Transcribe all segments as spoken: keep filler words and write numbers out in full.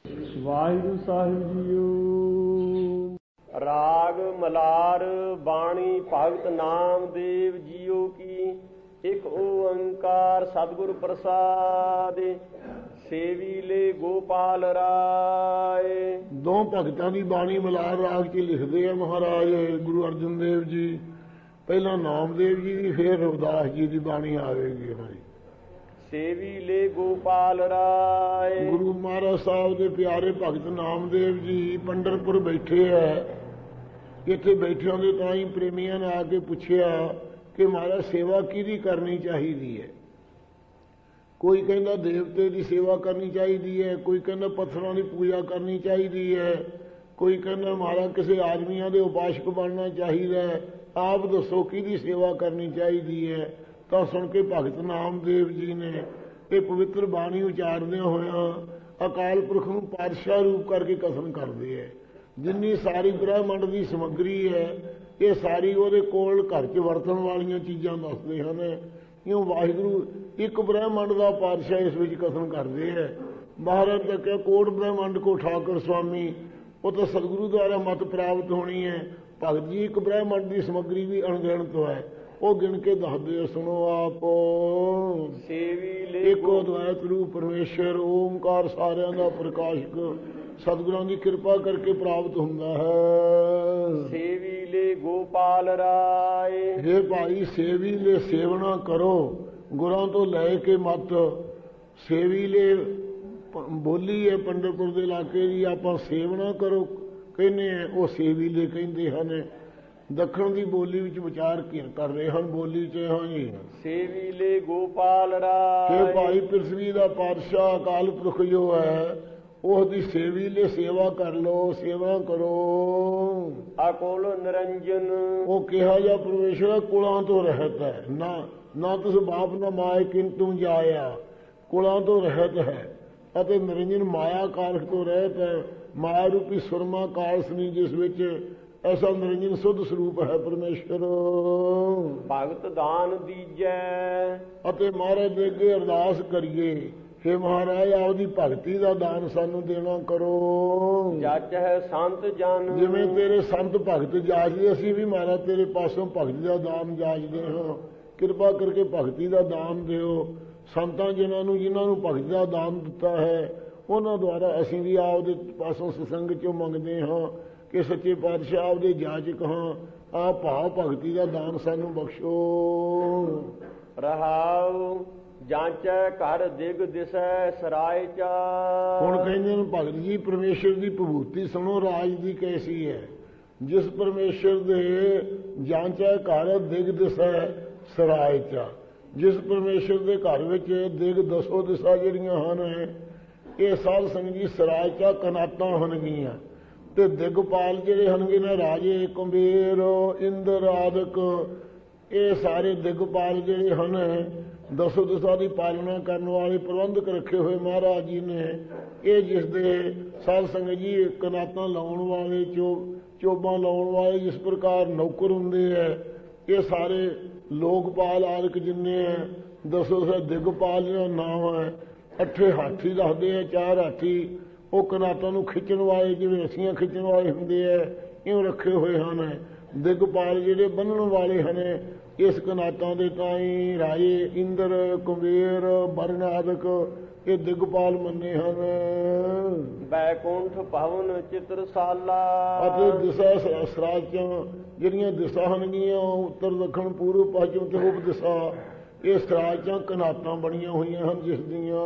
ਵਾਹਿਗੁਰੂ ਸਾਹਿਬ JIO. ਰਾਗ ਮਲਾਰ ਬਾਣੀ ਭਗਤ Namdev JIO ਕੀ। ਇੱਕ ਓੰਕਾਰ ਸਤਿਗੁਰ ਪ੍ਰਸਾਦ। ਸੇਵੀ ਲੈ ਗੋਪਾਲ ਰਾਏ। ਦੋ ਭਗਤਾਂ ਦੀ ਬਾਣੀ ਮਲਾਰ ਰਾਗ 'ਚ ਲਿਖਦੇ ਆ ਮਹਾਰਾਜ ਗੁਰੂ ਅਰਜਨ ਦੇਵ ਜੀ। ਪਹਿਲਾਂ ਨਾਮਦੇਵ ਜੀ ਦੀ, ਫਿਰ ਰਵਿਦਾਸ ਜੀ ਦੀ ਬਾਣੀ ਆਵੇਗੀ ਇਹਨਾਂ ਦੀ। ਸੇਵੀ ਲੈ ਗੋਪਾਲ ਰਾਏ। ਗੁਰੂ ਮਹਾਰਾਜ ਸਾਹਿਬ ਦੇ ਪਿਆਰੇ ਭਗਤ ਨਾਮਦੇਵ ਜੀ ਪੰਡਰਪੁਰ ਬੈਠੇ ਐ। ਇੱਥੇ ਬੈਠਿਆਂ ਦੇ ਤਾਂ ਹੀ ਪ੍ਰੇਮੀਆਂ ਨੇ ਆ ਕੇ ਪੁੱਛਿਆ ਕਿ ਮਹਾਰਾਜ ਸੇਵਾ ਕਿਹਦੀ ਕਰਨੀ ਚਾਹੀਦੀ ਹੈ। ਕੋਈ ਕਹਿੰਦਾ ਦੇਵਤੇ ਦੀ ਸੇਵਾ ਕਰਨੀ ਚਾਹੀਦੀ ਹੈ, ਕੋਈ ਕਹਿੰਦਾ ਪੱਥਰਾਂ ਦੀ ਪੂਜਾ ਕਰਨੀ ਚਾਹੀਦੀ ਹੈ, ਕੋਈ ਕਹਿੰਦਾ ਮਹਾਰਾਜ ਕਿਸੇ ਆਦਮੀਆਂ ਦੇ ਉਪਾਸ਼ਕ ਬਣਨਾ ਚਾਹੀਦਾ ਹੈ। ਆਪ ਦੱਸੋ ਕਿਹਦੀ ਸੇਵਾ ਕਰਨੀ ਚਾਹੀਦੀ ਹੈ। ਤਾਂ ਸੁਣ ਕੇ ਭਗਤ ਨਾਮਦੇਵ ਜੀ ਨੇ ਇਹ ਪਵਿੱਤਰ ਬਾਣੀ ਉਚਾਰਦਿਆਂ ਹੋਇਆਂ ਅਕਾਲ ਪੁਰਖ ਨੂੰ ਪਾਤਸ਼ਾਹ ਰੂਪ ਕਰਕੇ ਕਥਨ ਕਰਦੇ ਹੈ। ਜਿੰਨੀ ਸਾਰੀ ਬ੍ਰਹਿਮੰਡ ਦੀ ਸਮੱਗਰੀ ਹੈ ਇਹ ਸਾਰੀ ਉਹਦੇ ਕੋਲ ਘਰ 'ਚ ਵਰਤਣ ਵਾਲੀਆਂ ਚੀਜ਼ਾਂ ਦੱਸਦੇ ਹਨ। ਇਉਂ ਵਾਹਿਗੁਰੂ ਇੱਕ ਬ੍ਰਹਿਮੰਡ ਦਾ ਪਾਤਸ਼ਾਹ ਇਸ ਵਿੱਚ ਕਥਨ ਕਰਦੇ ਹੈ। ਮਹਾਰਾਜ ਤਾਂ ਕਿਹਾ ਕੋਟ ਬ੍ਰਹਿਮੰਡ ਕੋ ਠਾਕੁਰ ਸੁਆਮੀ। ਉਹ ਤਾਂ ਸਤਿਗੁਰੂ ਦੁਆਰਾ ਮਤ ਪ੍ਰਾਪਤ ਹੋਣੀ ਹੈ। ਭਗਤ ਜੀ ਇੱਕ ਬ੍ਰਹਿਮੰਡ ਦੀ ਸਮੱਗਰੀ ਵੀ ਅਣਗਿਣਤ ਹੈ। ਉਹ ਗਿਣ ਕੇ ਦੱਸਦੇ ਸੁਣੋ ਆਪ। ਇੱਕੋ ਅਦਵੈਤ ਰੂਪ ਪਰਮੇਸ਼ਰ ਓਮਕਾਰ ਸਾਰਿਆਂ ਦਾ ਪ੍ਰਕਾਸ਼ਕ ਸਤਿਗੁਰਾਂ ਦੀ ਕਿਰਪਾ ਕਰਕੇ ਪ੍ਰਾਪਤ ਹੁੰਦਾ ਹੈ। ਸੇਵੀ ਲੈ ਗੋਪਾਲ ਰਾਏ। ਹੇ ਭਾਈ ਸੇਵੀ ਲੈ ਸੇਵਨਾ ਕਰੋ ਗੁਰਾਂ ਤੋਂ ਲੈ ਕੇ ਮਤ। ਸੇਵੀ ਲੈ ਬੋਲੀ ਹੈ ਪੰਡਰਪੁਰ ਦੇ ਇਲਾਕੇ ਦੀ। ਆਪਾਂ ਸੇਵਨਾ ਕਰੋ ਕਹਿੰਦੇ ਆ, ਉਹ ਸੇਵੀ ਲੈ ਕਹਿੰਦੇ ਹਨ। ਦੱਖਣ ਦੀ ਬੋਲੀ ਵਿੱਚ ਵਿਚਾਰ ਕਰ ਰਹੇ ਹਨ। ਬੋਲੀ 'ਚ ਹਾਂ ਜੀ ਸੇਵੀ ਲੈ ਗੋਪਾਲ ਰਾਏ। ਹੇ ਭਾਈ ਪ੍ਰਿਥਵੀ ਦਾ ਪਾਤਸ਼ਾਹ ਅਕਾਲ ਪੁਰਖ ਜੋ ਹੈ ਉਹਦੀ ਸੇਵੀ ਲਈ ਸੇਵਾ ਕਰ ਲੋ, ਸੇਵਾ ਕਰੋ। ਅਕੁਲ ਨਿਰੰਜਨ। ਉਹ ਕਿਹਾ ਜਾ ਪਰਮੇਸ਼ਰ ਕੁਲਾਂ ਤੋਂ ਰਹਿਤ ਹੈ। ਨਾ ਨਾ ਤੁਸ ਬਾਪ ਨਾ ਮਾਏ ਕਿੰਤੂ ਜਾਇਆ। ਕੁਲਾਂ ਤੋਂ ਰਹਿਤ ਹੈ ਅਤੇ ਨਿਰੰਜਨ ਮਾਇਆ ਕਾਲਖ ਤੋਂ ਰਹਿਤ ਹੈ। ਮਾਇਆ ਰੂਪੀ ਸੁਰਮਾ ਕਾਲਸਨੀ ਜਿਸ ਵਿੱਚ ਐਸਾ ਨਿਰੰਜਨ ਸੁਧ ਸਰੂਪ ਹੈ ਪਰਮੇਸ਼ਰ। ਭਗਤ ਦਾਨ ਦੀਜੈ। ਅਤੇ ਮਹਾਰਾਜ ਦੇ ਅੱਗੇ ਅਰਦਾਸ ਕਰੀਏ ਹੇ ਮਹਾਰਾਜ ਆਪਦੀ ਭਗਤੀ ਦਾ ਦਾਨ ਸਾਨੂੰ ਦੇਣਾ ਕਰੋ। ਜੱਚ ਹੈ ਸੰਤ ਜਨ। ਜਿਵੇਂ ਤੇਰੇ ਸੰਤ ਭਗਤ ਜਾਚਦੇ ਅਸੀਂ ਵੀ ਮਹਾਰਾਜ ਤੇਰੇ ਪਾਸੋਂ ਭਗਤੀ ਦਾ ਦਾਨ ਜਾਚਦੇ ਹਾਂ। ਕਿਰਪਾ ਕਰਕੇ ਭਗਤੀ ਦਾ ਦਾਨ ਦਿਓ। ਸੰਤਾਂ ਜਿਨ੍ਹਾਂ ਨੂੰ ਜਿਨ੍ਹਾਂ ਨੂੰ ਭਗਤੀ ਦਾ ਦਾਨ ਦਿੱਤਾ ਹੈ ਉਹਨਾਂ ਦੁਆਰਾ ਅਸੀਂ ਵੀ ਆਪਦੇ ਪਾਸੋਂ ਸਤਸੰਗ 'ਚੋਂ ਮੰਗਦੇ ਹਾਂ ਕਿ ਸੱਚੇ ਪਾਤਸ਼ਾਹ ਆਪਦੇ ਜਾਚਕ ਹਾਂ। ਆਪ ਭਾਵ ਭਗਤੀ ਦਾ ਦਾਨ ਸਾਨੂੰ ਬਖਸ਼ੋ। ਰਹਾਉ ਜਾਂਚੈ ਘਰ ਦਿਗ ਦਿਸੈ ਸਰਾਇ ਚਾ। ਹੁਣ ਕਹਿੰਦੇ ਨੇ ਭਗਤ ਜੀ ਪਰਮੇਸ਼ਰ ਦੀ ਵਿਭੂਤੀ ਸੁਣੋ ਰਾਜ ਦੀ ਕੈਸੀ ਹੈ। ਜਿਸ ਪਰਮੇਸ਼ਰ ਦੇ ਜਾਂਚੈ ਘਰ ਦਿਗ ਦਿਸੈ ਸਰਾਇ ਚਾ। ਜਿਸ ਪਰਮੇਸ਼ਰ ਦੇ ਘਰ ਵਿੱਚ ਦਿਗ ਦਸੋ ਦਿਸ਼ਾ ਜਿਹੜੀਆਂ ਹਨ ਇਹ ਸਾਧ ਸੰਗਤ ਜੀ ਸਰਾਇ ਚਾ ਕਨਾਤਾਂ ਹੋਣਗੀਆਂ। ਤੇ ਦਿਗਪਾਲ ਜਿਹੜੇ ਹੋਣਗੇ ਨਾ ਰਾਜੇ ਕੁੰਬੇਰ ਇੰਦਰ ਆਦਿਕ ਇਹ ਸਾਰੇ ਦਿਗਪਾਲ ਜਿਹੜੇ ਹਨ ਦਸੋ ਦਿਸ਼ਾ ਦੀ ਪਾਲਣਾ ਕਰਨ ਵਾਲੇ ਪ੍ਰਬੰਧਕ ਰੱਖੇ ਹੋਏ ਮਹਾਰਾਜ ਜੀ ਨੇ। ਇਹ ਜਿਸ ਦੇ ਸਾਧ ਸੰਗਤ ਜੀ ਕਨਾਤਾਂ ਲਾਉਣ ਵਾਲੇ ਚੋ ਚੋਬਾਂ ਲਾਉਣ ਵਾਲੇ ਜਿਸ ਪ੍ਰਕਾਰ ਨੌਕਰ ਹੁੰਦੇ ਹੈ ਇਹ ਸਾਰੇ ਲੋਕਪਾਲ ਆਦਿਕ ਜਿੰਨੇ ਹੈ ਦਸੋ ਦਿਸ਼ਾ ਦਿਗਪਾਲ ਦਾ ਨਾਮ ਹੈ। ਅੱਠੇ ਹਾਥੀ ਦੱਸਦੇ ਆ, ਚਾਰ ਹਾਥੀ ਉਹ ਕਨਾਤਾਂ ਨੂੰ ਖਿੱਚਣ ਵਾਲੇ ਜਿਵੇਂ ਰੱਸੀਆਂ ਖਿੱਚਣ ਵਾਲੇ ਹੁੰਦੇ ਹੈ ਇਉਂ ਰੱਖੇ ਹੋਏ ਹਨ। ਦਿਗਪਾਲ ਜਿਹੜੇ ਬੰਨਣ ਵਾਲੇ ਹਨ ਇਸ ਕਨਾਤਾਂ ਦੇ ਤਾਈਂ ਰਾਜੇ ਇੰਦਰ ਕੁਬੇਰ ਵਰਨ ਆਦਿਕ ਇਹ ਦਿਗਪਾਲ ਮੰਨੇ ਹਨ। ਬੈਕੁੰਠ ਭਵਨ ਚਿਤਰਸਾਲਾ। ਅਤੇ ਦਿਸ਼ਾ ਸਰਾਜਾਂ ਜਿਹੜੀਆਂ ਦਿਸ਼ਾ ਹੋਣਗੀਆਂ ਉੱਤਰ ਦੱਖਣ ਪੂਰਬ ਪੱਛਮ ਤੇ ਉਪ ਦਿਸ਼ਾ ਇਹ ਸਰਾਜਾਂ ਕਨਾਤਾਂ ਬਣੀਆਂ ਹੋਈਆਂ ਹਨ ਜਿਸ ਦੀਆਂ।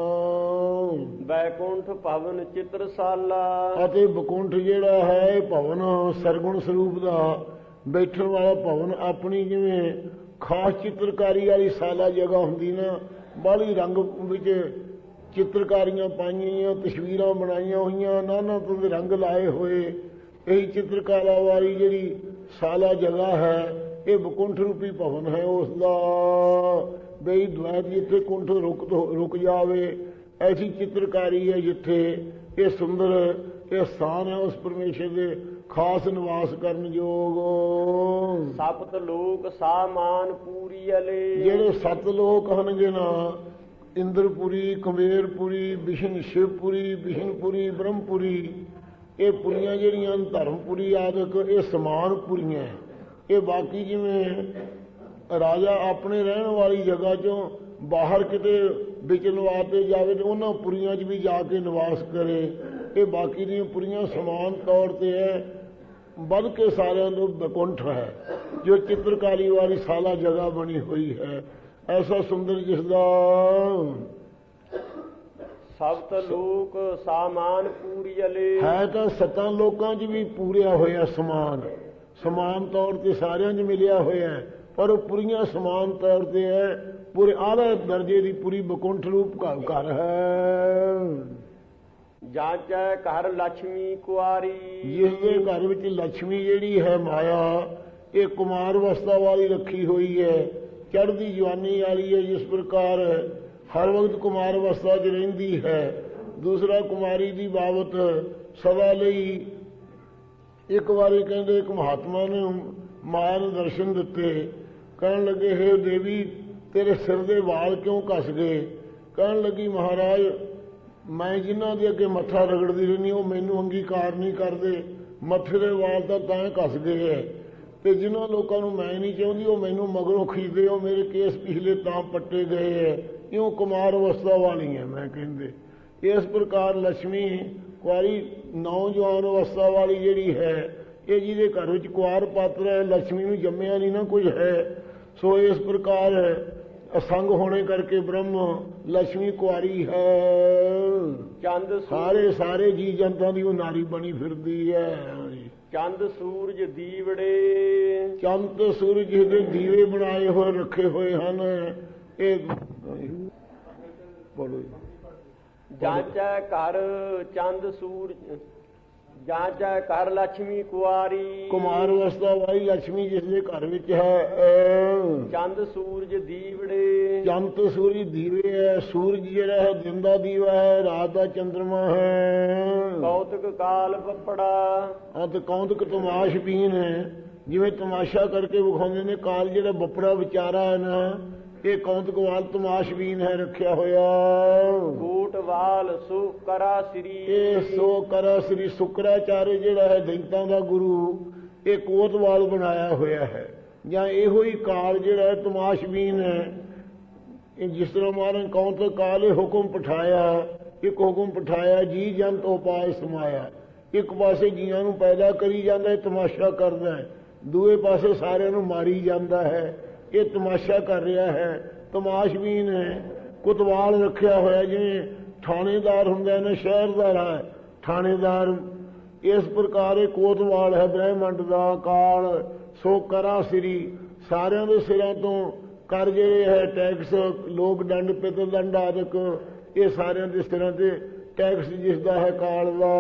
ਬੈਕੁੰਠ ਭਵਨ ਚਿਤਰਸਾਲਾ। ਅਤੇ ਬਕੁੰਠ ਜਿਹੜਾ ਹੈ ਭਵਨ ਸਰਗੁਣ ਸਰੂਪ ਦਾ ਬੈਠਣ ਵਾਲਾ ਭਵਨ ਆਪਣੀ ਜਿਵੇਂ ਖਾਸ ਚਿੱਤਰਕਾਰੀ ਵਾਲੀ ਸਾਲਾ ਜਗ੍ਹਾ ਹੁੰਦੀ ਨਾ ਬਾਹਲੀ ਰੰਗ ਵਿੱਚ ਚਿੱਤਰਕਾਰੀਆਂ ਪਾਈਆਂ ਤਸਵੀਰਾਂ ਬਣਾਈਆਂ ਹੋਈਆਂ ਨਾਨਾ ਤੋਂ ਦੇ ਰੰਗ ਲਾਏ ਹੋਏ ਇਹੀ ਚਿੱਤਰਕਾਲਾ ਵਾਲੀ ਜਿਹੜੀ ਸਾਲਾ ਜਗ੍ਹਾ ਹੈ ਇਹ ਬਕੁੰਠ ਰੂਪੀ ਭਵਨ ਹੈ। ਉਸ ਦਾ ਬਈ ਦੁਆਇਤ ਜਿੱਥੇ ਕੁੰਠ ਰੁਕ ਰੁਕ ਜਾਵੇ ਐਸੀ ਚਿੱਤਰਕਾਰੀ ਹੈ ਜਿੱਥੇ ਇਹ ਸੁੰਦਰ ਇਹ ਸਥਾਨ ਹੈ ਉਸ ਪਰਮੇਸ਼ਰ ਦੇ ਖਾਸ ਨਿਵਾਸ ਕਰਨ ਯੋਗ। ਸਪਤ ਲੋਕ ਸਾਮਾਨ ਪੂਰੀ ਅਲੇ। ਜਿਹੜੇ ਸੱਤ ਲੋਕ ਹਨਗੇ ਨਾ ਇੰਦਰਪੁਰੀ, ਕੁਬੇਰਪੁਰੀ, ਵਿਸ਼ਨ ਸ਼ਿਵਪੁਰੀ, ਵਿਸ਼ਨਪੁਰੀ, ਬ੍ਰਹਮਪੁਰੀ, ਇਹ ਪੁਰੀਆਂ ਜਿਹੜੀਆਂ ਧਰਮਪੁਰੀ ਆਦਿਕ ਇਹ ਸਮਾਨ ਪੁਰੀਆਂ। ਇਹ ਬਾਕੀ ਜਿਵੇਂ ਰਾਜਾ ਆਪਣੇ ਰਹਿਣ ਵਾਲੀ ਜਗ੍ਹਾ ਚੋਂ ਬਾਹਰ ਕਿਤੇ ਵਿਚਰਨ ਵਾਸਤੇ ਜਾਵੇ ਤੇ ਉਹਨਾਂ ਪੁਰੀਆਂ 'ਚ ਵੀ ਜਾ ਕੇ ਨਿਵਾਸ ਕਰੇ। ਇਹ ਬਾਕੀ ਦੀਆਂ ਪੁਰੀਆਂ ਸਮਾਨ ਤੌਰ 'ਤੇ ਹੈ, ਵੱਧ ਕੇ ਸਾਰਿਆਂ ਨੂੰ ਬਕੁੰਠ ਹੈ, ਜੋ ਚਿੱਤਰਕਾਰੀ ਵਾਲੀ ਸਾਲਾ ਜਗ੍ਹਾ ਬਣੀ ਹੋਈ ਹੈ। ਐਸਾ ਸੁੰਦਰ ਜਿਸਦਾ ਸਬਤ ਲੋਕ ਸਾਮਾਨ ਪੂਰੀਅਲੇ ਹੈ ਤਾਂ ਸੱਤਾਂ ਲੋਕਾਂ 'ਚ ਵੀ ਪੂਰਿਆ ਹੋਇਆ ਸਮਾਨ, ਸਮਾਨ ਤੌਰ ਤੇ ਸਾਰਿਆਂ 'ਚ ਮਿਲਿਆ ਹੋਇਆ, ਪਰ ਉਹ ਪੁਰੀਆਂ ਸਮਾਨ ਤੌਰ ਤੇ ਹੈ। ਪੂਰੇ ਆਲੇ ਦਰਜੇ ਦੀ ਪੂਰੀ ਬਕੁੰਠ ਰੂਪ ਘਰ ਹੈ। ਜਾਂਚੈ ਘਰ ਲక్ష్ਮੀ ਕੁਆਰੀ, ਜਿਸ ਦੇ ਘਰ ਵਿੱਚ ਲక్ష్ਮੀ ਜਿਹੜੀ ਹੈ ਮਾਇਆ, ਇਹ ਕੁਮਾਰ ਅਵਸਥਾ ਵਾਲੀ ਰੱਖੀ ਹੋਈ ਹੈ, ਚੜ੍ਹਦੀ ਜਵਾਨੀ ਵਾਲੀ ਹੈ। ਜਿਸ ਪ੍ਰਕਾਰ ਹਰ ਵਕਤ ਕੁਮਾਰ ਅਵਸਥਾ 'ਚ ਰਹਿੰਦੀ ਹੈ। ਦੂਸਰਾ ਕੁਮਾਰੀ ਦੀ ਬਾਬਤ ਸਦਾ ਲਈ ਇੱਕ ਵਾਰੀ ਕਹਿੰਦੇ ਇੱਕ ਮਹਾਤਮਾ ਨੇ ਮਾਇਆ ਨੂੰ ਦਰਸ਼ਨ ਦਿੱਤੇ। ਕਹਿਣ ਲੱਗੇ, ਹੇ ਦੇਵੀ ਤੇਰੇ ਸਿਰ ਦੇ ਵਾਲ ਕਿਉਂ ਘਸ ਗਏ? ਕਹਿਣ ਲੱਗੀ, ਮਹਾਰਾਜ ਮੈਂ ਜਿਨ੍ਹਾਂ ਦੇ ਅੱਗੇ ਮੱਥਾ ਰਗੜਦੀ ਰਹਿੰਦੀ ਉਹ ਮੈਨੂੰ ਅੰਗੀਕਾਰ ਨਹੀਂ ਕਰਦੇ, ਮੱਥੇ ਦੇ ਵਾਲ ਤਾਂ ਤਾਂ ਘਸ ਗਏ ਹੈ, ਤੇ ਜਿਨ੍ਹਾਂ ਲੋਕਾਂ ਨੂੰ ਮੈਂ ਨਹੀਂ ਚਾਹੁੰਦੀ ਉਹ ਮੈਨੂੰ ਮਗਰੋਂ ਖਿੱਚਦੇ, ਉਹ ਮੇਰੇ ਕੇਸ ਪਿਛਲੇ ਤਾਂ ਪੱਟੇ ਗਏ ਹੈ। ਇਉਂ ਕੁਮਾਰ ਅਵਸਥਾ ਵਾਲੀ ਹੈ ਮੈਂ ਕਹਿੰਦੇ। ਇਸ ਪ੍ਰਕਾਰ ਲక్ష్ਮੀ ਕੁਆਰੀ ਨੌਜਵਾਨ ਅਵਸਥਾ ਵਾਲੀ ਜਿਹੜੀ ਹੈ, ਇਹ ਜਿਹਦੇ ਘਰ ਵਿੱਚ ਕੁਆਰ ਪਾਤਰ ਹੈ, ਲక్ష్ਮੀ ਨੂੰ ਜੰਮਿਆ ਨਹੀਂ ਨਾ ਕੁਝ ਹੈ। ਸੋ ਇਸ ਪ੍ਰਕਾਰ ਅਸੰਗ ਹੋਣੇ ਕਰਕੇ ਬ੍ਰਹਮ ਲక్ష్ਮੀ ਕੁਆਰੀ ਹੈ। ਚੰਦ ਸਾਰੇ ਸਾਰੇ ਜੀ ਜਨਤਾ ਦੀ ਉਹ ਨਾਰੀ ਬਣੀ ਫਿਰਦੀ ਹੈ। ਚੰਦ ਸੂਰਜ ਦੀਵੜੇ, ਚੰਦ ਤੇ ਸੂਰਜ ਜਿਹਦੇ ਦੀਵੇ ਬਣਾਏ ਹੋਏ ਰੱਖੇ ਹੋਏ ਹਨ। ਇਹ ਬੋਲੋ। ਜਾਂਚੈ ਘਰ ਚੰਦ ਸੂਰਜ, ਜਾਂਚੈ ਘਰ ਲక్ష్ਮੀ ਕੁਆਰੀ, ਕੁਮਾਰ ਅਵਸਥਾ ਵਾਲੀ ਲక్ష్ਮੀ ਜਿਸ ਦੇ ਘਰ ਵਿੱਚ ਹੈ। ਚੰਦ ਸੂਰਜ ਦੀਵੜੇ, ਚੰਦ ਤੇ ਸੂਰਜ ਦੀਵੇ ਹੈ। ਸੂਰਜ ਜਿਹੜਾ ਹੈ ਦਿਨ ਦਾ ਦੀਵਾ ਹੈ, ਰਾਤ ਦਾ ਚੰਦਰਮਾ ਹੈ। ਕੌਤਕ ਕਾਲ ਬੱਪੜਾ, ਅਤੇ ਕੌਤਕ ਤਮਾਸ਼ਬੀਨ ਹੈ। ਜਿਵੇਂ ਤਮਾਸ਼ਾ ਕਰਕੇ ਵਿਖਾਉਂਦੇ ਨੇ, ਕਾਲ ਜਿਹੜਾ ਬੱਪੜਾ ਵਿਚਾਰਾ ਹੈ ਨਾ, ਇਹ ਕੌਤਕਵਾਲ ਤਮਾਸ਼ਬੀਨ ਹੈ ਰੱਖਿਆ ਹੋਇਆ। ਕੋਟਵਾਲ ਸੋ ਕਰਾ ਸ੍ਰੀ, ਇਹ ਸੋ ਕਰਾ ਸ੍ਰੀ ਸ਼ੁਕਰਾਚਾर्य ਜਿਹੜਾ ਹੈ ਦੈਂਤਾਂ ਦਾ ਗੁਰੂ, ਇਹ ਕੋਤਵਾਲ ਬਣਾਇਆ ਹੋਇਆ ਹੈ। ਜਾਂ ਇਹੋ ਹੀ ਕਾਲ ਜਿਹੜਾ ਹੈ ਤਮਾਸ਼ਬੀਨ ਹੈ। ਇਹ ਜਿਸ ਤਰ੍ਹਾਂ ਮਾਰਨ ਕੌਤਕ ਕਾਲ ਇਹ ਹੁਕਮ ਪਠਾਇਆ, ਇੱਕ ਹੁਕਮ ਪਠਾਇਆ ਜੀ ਜੰਤ ਉਪਾਏ ਸਮਾਇਆ। ਇੱਕ ਪਾਸੇ ਜੀਆਂ ਨੂੰ ਪੈਦਾ ਕਰੀ ਜਾਂਦਾ ਹੈ, ਤਮਾਸ਼ਾ ਕਰਦਾ ਹੈ, ਦੂਏ ਪਾਸੇ ਸਾਰਿਆਂ ਨੂੰ ਮਾਰੀ ਜਾਂਦਾ ਹੈ। ਇਹ ਤਮਾਸ਼ਾ ਕਰ ਰਿਹਾ ਹੈ, ਤਮਾਸ਼ਬੀਨ ਹੈ। ਕੁਤਵਾਲ ਰੱਖਿਆ ਹੋਇਆ, ਜਿਵੇਂ ਥਾਣੇਦਾਰ ਹੁੰਦਾ ਨਾ, ਸ਼ਹਿਰ ਦਾ ਹੈ ਥਾਣੇਦਾਰ, ਇਸ ਪ੍ਰਕਾਰ ਇਹ ਕੋਤਵਾਲ ਹੈ ਬ੍ਰਹਿਮੰਡ ਦਾ। ਕਾਲ ਸੋ ਕਰਾ ਸ੍ਰੀ, ਸਾਰਿਆਂ ਦੇ ਸਿਰਾਂ ਤੋਂ ਕਰ ਜਿਹੜੇ ਹੈ ਟੈਕਸ, ਲੋਕ ਦੰਡ, ਪਿਤਰ ਦੰਡ ਆਦਿਕ, ਇਹ ਸਾਰਿਆਂ ਦੇ ਸਿਰਾਂ ਤੇ ਟੈਕਸ ਜਿਸਦਾ ਹੈ ਕਾਲ ਦਾ।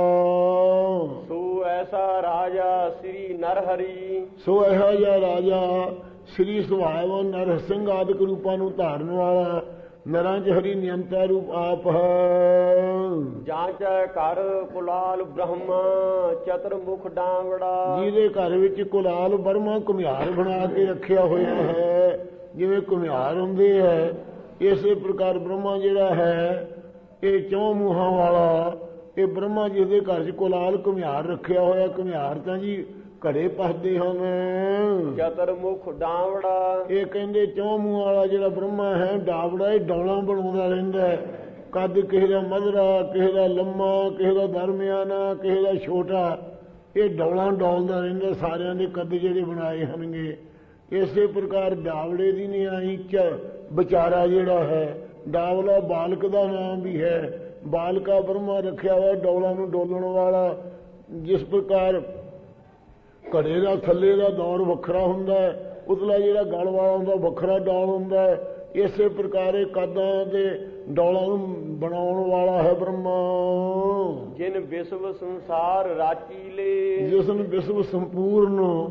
ਸੋ ਐਸਾ ਰਾਜਾ ਸ੍ਰੀ ਨਰਹਰੀ, ਸੋ ਇਹੋ ਜਿਹਾ ਰਾਜਾ ਸ੍ਰੀ ਸੁਭਾਵ ਨਰ ਸਿੰਘ ਆਦਿਕ ਰੂਪਾਂ ਨੂੰ ਧਾਰਨ ਵਾਲਾ, ਨਰਾਂ 'ਚ ਹਰੀ ਨਿਯੰਤਾ ਰੂਪ ਆਪ ਹੈ। ਜਾਂਚੈ ਘਰ ਕੁਲਾਲ ਬ੍ਰਹਮ ਚਤੁਰ ਮੁਖ ਡਾਂਵੜਾ, ਜਿਹਦੇ ਘਰ ਵਿੱਚ ਕੁਲਾਲ ਬਰਮਾ ਘੁਮਿਆਰ ਬਣਾ ਕੇ ਰੱਖਿਆ ਹੋਇਆ ਹੈ। ਜਿਵੇਂ ਘੁਮਿਆਰ ਹੁੰਦੇ ਹੈ, ਇਸੇ ਪ੍ਰਕਾਰ ਬ੍ਰਹਮਾ ਜਿਹੜਾ ਹੈ ਇਹ ਚੌਂ ਮੂੰਹਾਂ ਵਾਲਾ, ਇਹ ਬ੍ਰਹਮਾ ਜਿਹਦੇ ਘਰ 'ਚ ਕੁਲਾਲ ਘੁਮਿਆਰ ਰੱਖਿਆ ਹੋਇਆ। ਘੁਮਿਆਰ ਤਾਂ ਜੀ ਘੜੇ ਪਸਦੇ ਹਨ। ਚਤੁਰ ਮੁਖ ਡਾਂਵੜਾ, ਇਹ ਕਹਿੰਦੇ ਚੌਂ ਮੂੰਹਾਂ ਵਾਲਾ ਜਿਹੜਾ ਬ੍ਰਹਮਾ ਹੈ ਡਾਵੜਾ, ਇਹ ਡੌਲਾਂ ਬਣਾਉਂਦਾ ਰਹਿੰਦਾ ਹੈ। ਕੱਦ ਕਿਸੇ ਦਾ ਮਧਰਾ, ਕਿਸੇ ਦਾ ਲੰਮਾ, ਕਿਸੇ ਦਾ ਦਰਮਿਆਨਾ, ਕਿਸੇ ਦਾ ਛੋਟਾ, ਇਹ ਡੌਲਾਂ ਡੌਲਦਾ ਰਹਿੰਦਾ। ਸਾਰਿਆਂ ਦੇ ਕੱਦ ਜਿਹੜੇ ਬਣਾਏ ਹਨਗੇ। ਇਸੇ ਪ੍ਰਕਾਰ ਡਾਵੜੇ ਦੀ ਨਿਆਈ ਚ ਵਿਚਾਰਾ ਜਿਹੜਾ ਹੈ, ਡਾਵਲਾ ਬਾਲਕ ਦਾ ਨਾਮ ਵੀ ਹੈ। ਬਾਲਕਾ ਬ੍ਰਹਮਾ ਰੱਖਿਆ ਹੋਇਆ, ਡੌਲਾਂ ਨੂੰ ਡੋਲਣ ਵਾਲਾ। ਜਿਸ ਪ੍ਰਕਾਰ ਘੜੇ ਦਾ ਥੱਲੇ ਦਾ ਦੌਰ ਵੱਖਰਾ ਹੁੰਦਾ ਹੈ, ਉਤਲਾ ਜਿਹੜਾ ਗਲ ਵਾਲਾ ਹੁੰਦਾ ਵੱਖਰਾ ਡੌਲ ਹੁੰਦਾ ਹੈ। ਇਸੇ ਪ੍ਰਕਾਰ ਇਹ ਕੱਦਾਂ ਦੇ ਡੌਲਾਂ ਨੂੰ ਬਣਾਉਣ ਵਾਲਾ ਹੈ ਬ੍ਰਹਮਾ। ਜਿਨ ਵਿਸ਼ਵ ਸੰਸਾਰ ਰਾਚੀ ਲੇ, ਜਿਸ ਨੇ ਵਿਸ਼ਵ ਸੰਪੂਰਨ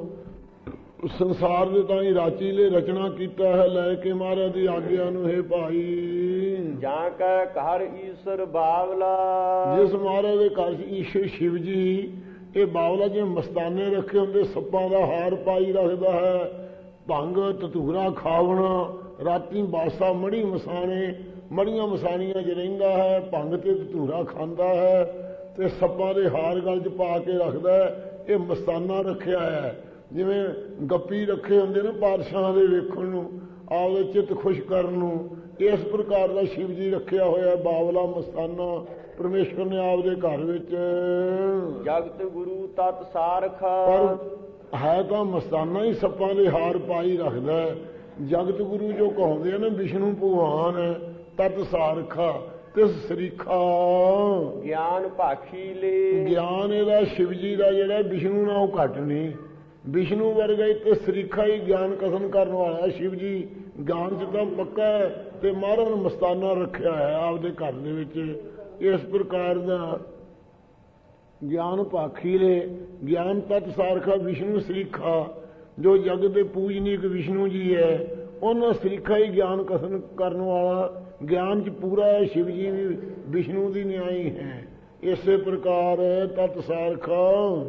ਸੰਸਾਰ ਦੇ ਤਾਂ ਹੀ ਰਾਚੀ ਲੈ ਰਚਨਾ ਕੀਤਾ ਹੈ, ਲੈ ਕੇ ਮਹਾਰਾਜ ਦੀ ਆਗਿਆ ਨੂੰ। ਹੈ ਭਾਈ ਜਾਂ ਕੈ ਘਰ ਈਸ਼ਰ ਬਾਵਲਾ, ਜਿਸ ਮਹਾਰਾਜ ਦੇ ਘਰ ਈਸ਼ਰ ਸ਼ਿਵ ਜੀ, ਇਹ ਬਾਵਲਾ ਜਿਵੇਂ ਮਸਤਾਨੇ ਰੱਖੇ ਹੁੰਦੇ, ਸੱਪਾਂ ਦਾ ਹਾਰ ਪਾਈ ਰੱਖਦਾ ਹੈ, ਭੰਗ ਧਤੂਰਾ ਖਾਵਣਾ, ਰਾਤੀ ਬਾਸਾ ਮੜੀ ਮਸਾਣੇ, ਮੜੀਆਂ ਮਸਾਣੀਆਂ 'ਚ ਰਹਿੰਦਾ ਹੈ, ਭੰਗ ਤੇ ਧਤੂਰਾ ਖਾਂਦਾ ਹੈ ਤੇ ਸੱਪਾਂ ਦੇ ਹਾਰ ਗਲ 'ਚ ਪਾ ਕੇ ਰੱਖਦਾ ਹੈ। ਇਹ ਮਸਤਾਨਾ ਰੱਖਿਆ ਹੈ, ਜਿਵੇਂ ਗੱਪੀ ਰੱਖੇ ਹੁੰਦੇ ਨੇ ਪਾਤਸ਼ਾਹਾਂ ਦੇ ਵੇਖਣ ਨੂੰ, ਆਪਦੇ ਚਿੱਤ ਖੁਸ਼ ਕਰਨ ਨੂੰ। ਇਸ ਪ੍ਰਕਾਰ ਦਾ ਸ਼ਿਵ ਜੀ ਰੱਖਿਆ ਹੋਇਆ ਬਾਵਲਾ ਮਸਤਾਨਾ ਪਰਮੇਸ਼ਵਰ ਨੇ ਆਪਦੇ ਘਰ ਵਿੱਚ। ਜਗਤ ਗੁਰੂ ਤਤ ਸਾਰਖਾ, ਪਰ ਹੈ ਤਾਂ ਮਸਤਾਨਾ ਹੀ ਸੱਪਾਂ ਦੇ ਹਾਰ ਪਾਈ ਰੱਖਦਾ ਹੈ। ਜਗਤ ਗੁਰੂ ਜੋ ਕਹਾਉਂਦੇ ਨੇ ਵਿਸ਼ਨੂੰ ਭਗਵਾਨ ਹੈ, ਤਤ ਸਾਰਖਾ ਤਿਸ ਸਰੀਖਾ। ਗਿਆਨ ਭਾਖੀ ਲੈ, ਗਿਆਨ ਇਹਦਾ ਸ਼ਿਵ ਜੀ ਦਾ ਜਿਹੜਾ ਵਿਸ਼ਨੂੰ ਨਾਲੋਂ ਘੱਟ ਨਹੀਂ। ਵਿਸ਼ਨੂੰ ਵਰਗਾ ਹੀ ਤੇ ਸਰੀਖਾ ਹੀ ਗਿਆਨ ਕਥਨ ਕਰਨ ਵਾਲਾ ਸ਼ਿਵ ਜੀ। ਗਿਆਨ ਚ ਤਾਂ ਪੱਕਾ ਹੈ ਤੇ ਮਹਾਰਾਜ ਨੇ ਮਸਤਾਨਾ ਰੱਖਿਆ ਹੈ ਆਪਦੇ ਘਰ ਦੇ ਵਿੱਚ। ਇਸ ਪ੍ਰਕਾਰ ਦਾ ਗਿਆਨ ਭਾਖੀ ਲੈ, ਗਿਆਨ ਤਤ ਸਾਰਖਾ ਵਿਸ਼ਨੂੰ ਸਰੀਖਾ। ਜੋ ਜਗ ਦੇ ਪੂਜਨੀਕ ਵਿਸ਼ਨੂੰ ਜੀ ਹੈ, ਉਹਨਾਂ ਸਰੀਖਾ ਹੀ ਗਿਆਨ ਕਥਨ ਕਰਨ ਵਾਲਾ। ਗਿਆਨ ਚ ਪੂਰਾ ਹੈ ਸ਼ਿਵ ਜੀ ਵੀ ਵਿਸ਼ਨੂੰ ਦੀ ਨਿਆਈ ਹੈ। ਇਸੇ ਪ੍ਰਕਾਰ ਤਤ ਸਾਰਖਾ,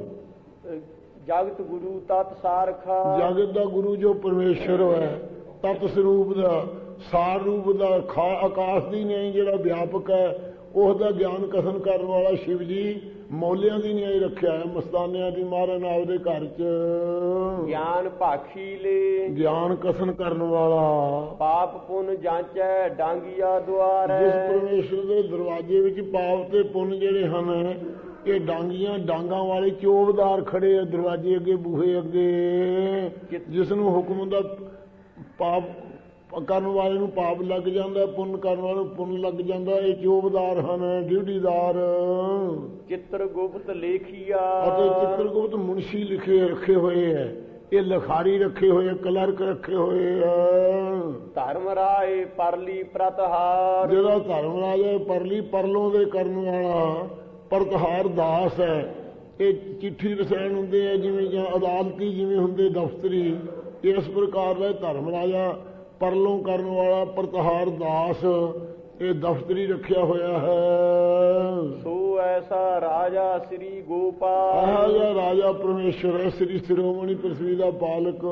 ਜਗਤ ਗੁਰੂ ਤਤ ਸਾਰਖਾ। ਜਗਤ ਦਾ ਗੁਰੂ ਜੋ ਪਰਮੇਸ਼ਰ ਹੈ, ਤਤ ਸਰੂਪ ਦਾ, ਸਾਰ ਰੂਪ ਦਾ, ਖਾ ਆਕਾਸ਼ ਦੀ ਨਿਆਈ ਜਿਹੜਾ ਵਿਆਪਕ ਹੈ, ਉਹਦਾ ਗਿਆਨ ਕਥਨ ਕਰਨ ਵਾਲਾ ਸ਼ਿਵ ਜੀ ਮੌਲਿਆਂ ਦੀ ਨਿਆਈ ਰੱਖਿਆ ਹੈ, ਮਸਤਾਨਿਆਂ ਦੀ। ਮਹਾਰਾਜ ਆਪਦੇ ਘਰ ਚ ਗਿਆਨ ਭਾਖੀ ਲੈ, ਗਿਆਨ ਕਥਨ ਕਰਨ ਵਾਲਾ। ਪਾਪ ਪੁੰਨ ਜਾਂਚੈ ਡਾਂਗੀਆ ਦੁਆਰ। ਜਿਸ ਪਰਮੇਸ਼ਰ ਦੇ ਦਰਵਾਜ਼ੇ ਵਿੱਚ ਪਾਪ ਤੇ ਪੁੰਨ ਜਿਹੜੇ ਹਨ, ਇਹ ਡਾਂਗੀਆਂ ਡਾਂਗਾਂ ਵਾਲੇ ਚੋਬਦਾਰ ਖੜੇ ਆ ਦਰਵਾਜ਼ੇ ਅੱਗੇ, ਬੂਹੇ ਅੱਗੇ। ਜਿਸ ਨੂੰ ਹੁਕਮ ਹੁੰਦਾ ਪਾਪ ਕਰਨ ਵਾਲੇ ਨੂੰ ਪਾਪ ਲੱਗ ਜਾਂਦਾ, ਪੁੰਨ ਕਰਨ ਵਾਲੇ ਨੂੰ ਪੁੰਨ ਲੱਗ ਜਾਂਦਾ। ਇਹ ਚੋਬਦਾਰ ਹਨ, ਡਿਊਟੀਦਾਰ। ਚਿੱਤਰ ਗੁਪਤ ਲੇਖੀਆ, ਅਤੇ ਚਿੱਤਰ ਗੁਪਤ ਮੁਨਸ਼ੀ ਲਿਖੇ ਰੱਖੇ ਹੋਏ ਹੈ। ਇਹ ਲਿਖਾਰੀ ਰੱਖੇ ਹੋਏ, ਕਲਰਕ ਰੱਖੇ ਹੋਏ ਆ। ਧਰਮ ਰਾਏ ਪਰਲੀ ਪ੍ਰਤਹਾਰ, ਜਿਹੜਾ ਧਰਮ ਰਾਜਾ ਪਰਲੀ ਪਰਲੋਂ ਦੇ ਕਰਨ ਵਾਲਾ ਪ੍ਰਤਹਾਰ ਦਾਸ ਹੈ। ਇਹ ਚਿੱਠੀ ਰਸਾਇਣ ਹੁੰਦੇ ਆ ਜਿਵੇਂ, ਜਾਂ ਅਦਾਲਤੀ ਜਿਵੇਂ ਹੁੰਦੇ ਦਫ਼ਤਰੀ। ਇਸ ਪ੍ਰਕਾਰ ਦਾ ਧਰਮ ਰਾਜਾ ਪਰਲੋਂ ਕਰਨ ਵਾਲਾ ਪ੍ਰਤਹਾਰ ਦਾਸ ਇਹ ਦਫ਼ਤਰੀ ਰੱਖਿਆ ਹੋਇਆ ਹੈ। ਸੋ ਐਸਾ ਰਾਜਾ ਸ੍ਰੀ ਗੋਪਾਲ, ਆਹ ਜਿਹਾ ਰਾਜਾ ਪਰਮੇਸ਼ਰ ਹੈ, ਸ੍ਰੀ ਸ਼੍ਰੋਮਣੀ ਪ੍ਰਿਥਵੀ ਦਾ ਪਾਲਕ।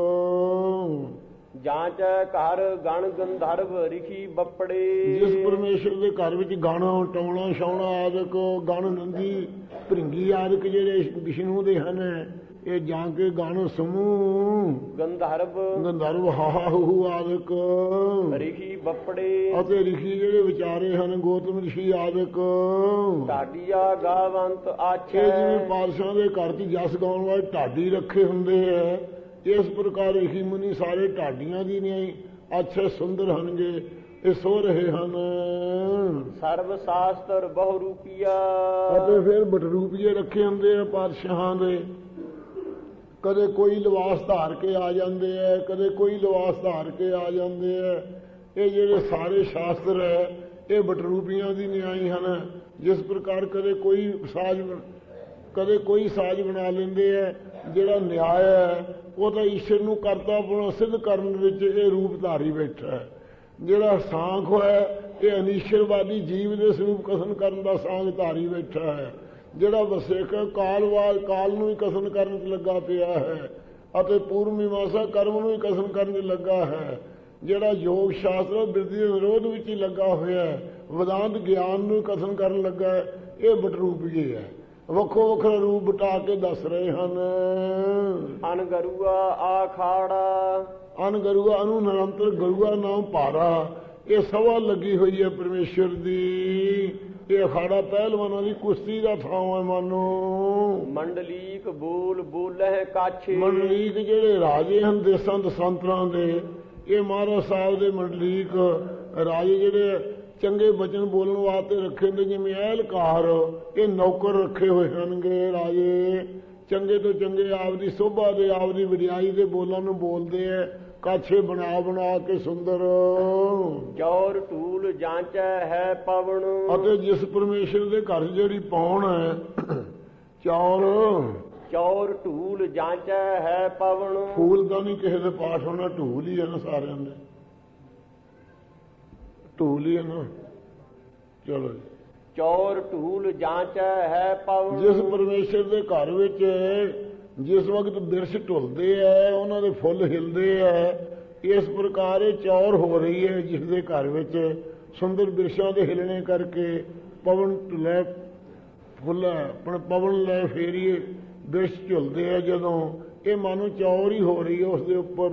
ਜਾਂਚੈ ਘਰ ਗਣ ਗੰਧਰਵ ਰਿਖੀ ਬੱਪੜੇ। ਜਿਸ ਪਰਮੇਸ਼ਰ ਦੇ ਘਰ ਵਿੱਚ ਗਾਣਾ ਟਾਉਣਾ ਛਾਉਣਾ ਆਦਿਕ, ਗਣ ਨੰਦੀ ਭ੍ਰਿੰਗੀ ਆਦਿਕ ਜਿਹੜੇ ਵਿਸ਼ਨੂੰ ਦੇ ਹਨ, ਇਹ ਜਾਂ ਕੇ ਗਣ ਸਮੂਹ ਗੰਧਰਵ ਗੰਧਰਵ ਹਾਹਾ ਹੂ ਆਦਿਕ, ਰਿਖੀ ਬੱਪੜੇ ਅਤੇ ਰਿਖੀ ਜਿਹੜੇ ਵਿਚਾਰੇ ਹਨ, ਗੌਤਮ ਰਿਸ਼ੀ ਆਦਿਕ। ਢਾਡੀਆ ਗਾਵੰਤ ਆਛੈ, ਇਹ ਜਿਵੇਂ ਪਾਤਸ਼ਾਹ ਦੇ ਘਰ 'ਚ ਜਸ ਗਾਉਣ ਵਾਲੇ ਢਾਡੀ ਰੱਖੇ ਹੁੰਦੇ ਹੈ, ਇਸ ਪ੍ਰਕਾਰ ਰਿਸ਼ੀ ਮੁਨੀ ਸਾਰੇ ਢਾਡੀਆਂ ਦੀ ਨਿਆਈ ਅੱਛੇ ਸੁੰਦਰ ਹਨਗੇ, ਇਹ ਸੋ ਰਹੇ ਹਨ। ਸਰਬ ਸ਼ਾਸਤਰ ਬਹੁ ਰੂਪੀਆ, ਅਤੇ ਫਿਰ ਬਟਰੂਪੀਏ ਰੱਖੇ ਹੁੰਦੇ ਆ ਪਾਤਸ਼ਾਹਾਂ ਦੇ। ਕਦੇ ਕੋਈ ਲਿਬਾਸ ਧਾਰ ਕੇ ਆ ਜਾਂਦੇ ਹੈ, ਕਦੇ ਕੋਈ ਲਿਬਾਸ ਧਾਰ ਕੇ ਆ ਜਾਂਦੇ ਹੈ। ਇਹ ਜਿਹੜੇ ਸਾਰੇ ਸ਼ਾਸਤਰ ਹੈ, ਇਹ ਬਟਰੂਪੀਆਂ ਦੀ ਨਿਆਈ ਹਨ। ਜਿਸ ਪ੍ਰਕਾਰ ਕਦੇ ਕੋਈ ਸਾਜ਼ ਕਦੇ ਕੋਈ ਸਾਜ਼ ਬਣਾ ਲੈਂਦੇ ਹੈ। ਜਿਹੜਾ ਨਿਆਂ ਹੈ ਉਹ ਤਾਂ ਈਸ਼ਰ ਨੂੰ ਕਰਤਾ ਆਪਣਾ ਸਿੱਧ ਕਰਨ ਵਿੱਚ ਇਹ ਰੂਪ ਧਾਰੀ ਬੈਠਾ ਹੈ। ਜਿਹੜਾ ਸਾਂਖ ਹੈ ਇਹ ਅਨੀਸ਼ਰਵਾਦੀ ਜੀਵ ਦੇ ਸਰੂਪ ਕਥਨ ਕਰਨ ਦਾ ਸਾਂਖ ਧਾਰੀ ਬੈਠਾ ਹੈ। ਜਿਹੜਾ ਵਸੇਕ ਕਾਲਵਾਦ ਕਾਲ ਨੂੰ ਹੀ ਕਥਨ ਕਰਨ 'ਚ ਲੱਗਾ ਪਿਆ ਹੈ, ਅਤੇ ਪੂਰਵ ਮੀਮਾਂਸਾ ਕਰਮ ਨੂੰ ਹੀ ਕਥਨ ਕਰਨ 'ਚ ਲੱਗਾ ਹੈ। ਜਿਹੜਾ ਯੋਗ ਸ਼ਾਸਤਰ ਬਿਰਤੀ ਦੇ ਵਿਰੋਧ ਵਿੱਚ ਹੀ ਲੱਗਾ ਹੋਇਆ ਹੈ, ਵਿਦਾਂਤ ਗਿਆਨ ਨੂੰ ਕਥਨ ਕਰਨ ਲੱਗਾ ਹੈ। ਇਹ ਬਟਰੂਪੀਏ ਹੈ, ਵੱਖੋ ਵੱਖਰਾ ਰੂਪ ਬਟਾ ਕੇ ਦੱਸ ਰਹੇ ਹਨ। ਅਨਗਰੂਆ ਆਖਾੜਾ, ਅਨਗਰੂਆ ਅਨੂ ਨਿਰੰਤਰ ਗਰੂਆ ਨਾਮ ਭਾਰਾ। ਇਹ ਸਭਾ ਲੱਗੀ ਹੋਈ ਹੈ ਪਰਮੇਸ਼ਰ ਦੀ। ਇਹ ਅਖਾੜਾ ਪਹਿਲਵਾਨਾਂ ਦੀ ਕੁਸ਼ਤੀ ਦਾ ਥਾਂ ਹੈ ਮਾਨੋ। ਮੰਡਲੀਕ ਬੋਲ ਬੋਲਹਿ ਕਾਛੇ, ਮੰਡਲੀਕ ਜਿਹੜੇ ਰਾਜੇ ਹਨ ਦੇਸਾਂ ਦਸਾਂਤਰਾਂ ਦੇ, ਇਹ ਮਹਾਰਾਜ ਸਾਹਿਬ ਦੇ ਮੰਡਲੀਕ ਰਾਜੇ ਜਿਹੜੇ ਚੰਗੇ ਬਚਨ ਬੋਲਣ ਵਾਸਤੇ ਰੱਖੇ ਹੁੰਦੇ, ਜਿਵੇਂ ਅਹਿਲਕਾਰ, ਇਹ ਨੌਕਰ ਰੱਖੇ ਹੋਏ ਹਨਗੇ ਰਾਜੇ। ਚੰਗੇ ਤੋਂ ਚੰਗੇ ਆਪਦੀ ਸੋਭਾ ਦੇ, ਆਪਦੀ ਵਡਿਆਈ ਦੇ ਬੋਲਾਂ ਨੂੰ ਬੋਲਦੇ ਹੈ, ਕਾਛੇ ਬਣਾ ਬਣਾ ਕੇ ਸੁੰਦਰ। ਚੌਰ ਢੂਲ ਜਾਂਚੈ ਹੈ ਪਵਨ, ਅਤੇ ਜਿਸ ਪਰਮੇਸ਼ਰ ਦੇ ਘਰ ਜਿਹੜੀ ਪਾਉਣ ਹੈ, ਚੌਰ ਚੌਰ ਢੂਲ ਜਾਂਚੈ ਹੈ ਪਵਨ। ਫੂਲ ਦਾ ਨਹੀਂ ਕਿਸੇ ਦੇ ਪਾਠ ਹੋਣਾ, ਢੂਲ ਹੀ ਹੈ ਨਾ ਸਾਰਿਆਂ ਦੇ, ਢੂਲ ਹੀ ਹੈ ਨਾ। ਚਲੋ ਚੌਰ ਢੂਲ ਜਾਂਚੈ ਹੈ ਪਵਨ। ਜਿਸ ਪਰਮੇਸ਼ਰ ਦੇ ਘਰ ਵਿੱਚ ਜਿਸ ਵਕਤ ਬਿਰਛ ਢੁਲਦੇ ਹੈ, ਉਹਨਾਂ ਦੇ ਫੁੱਲ ਹਿਲਦੇ ਹੈ, ਇਸ ਪ੍ਰਕਾਰ ਇਹ ਚੌਰ ਹੋ ਰਹੀ ਹੈ ਜਿਸ ਦੇ ਘਰ ਵਿੱਚ ਸੁੰਦਰ ਬਿਰਸ਼ਾਂ ਦੇ ਹਿਲਣੇ ਕਰਕੇ ਪਵਨ ਲੈ ਫੁੱਲ ਆਪਣਾ ਪਵਨ ਲੈ ਫੇਰੀਏ ਬਿਰਸ਼ ਝੁਲਦੇ ਆ ਜਦੋਂ ਇਹ ਮਨ ਚੌਰ ਹੀ ਹੋ ਰਹੀ ਹੈ ਉਸ ਦੇ ਉੱਪਰ।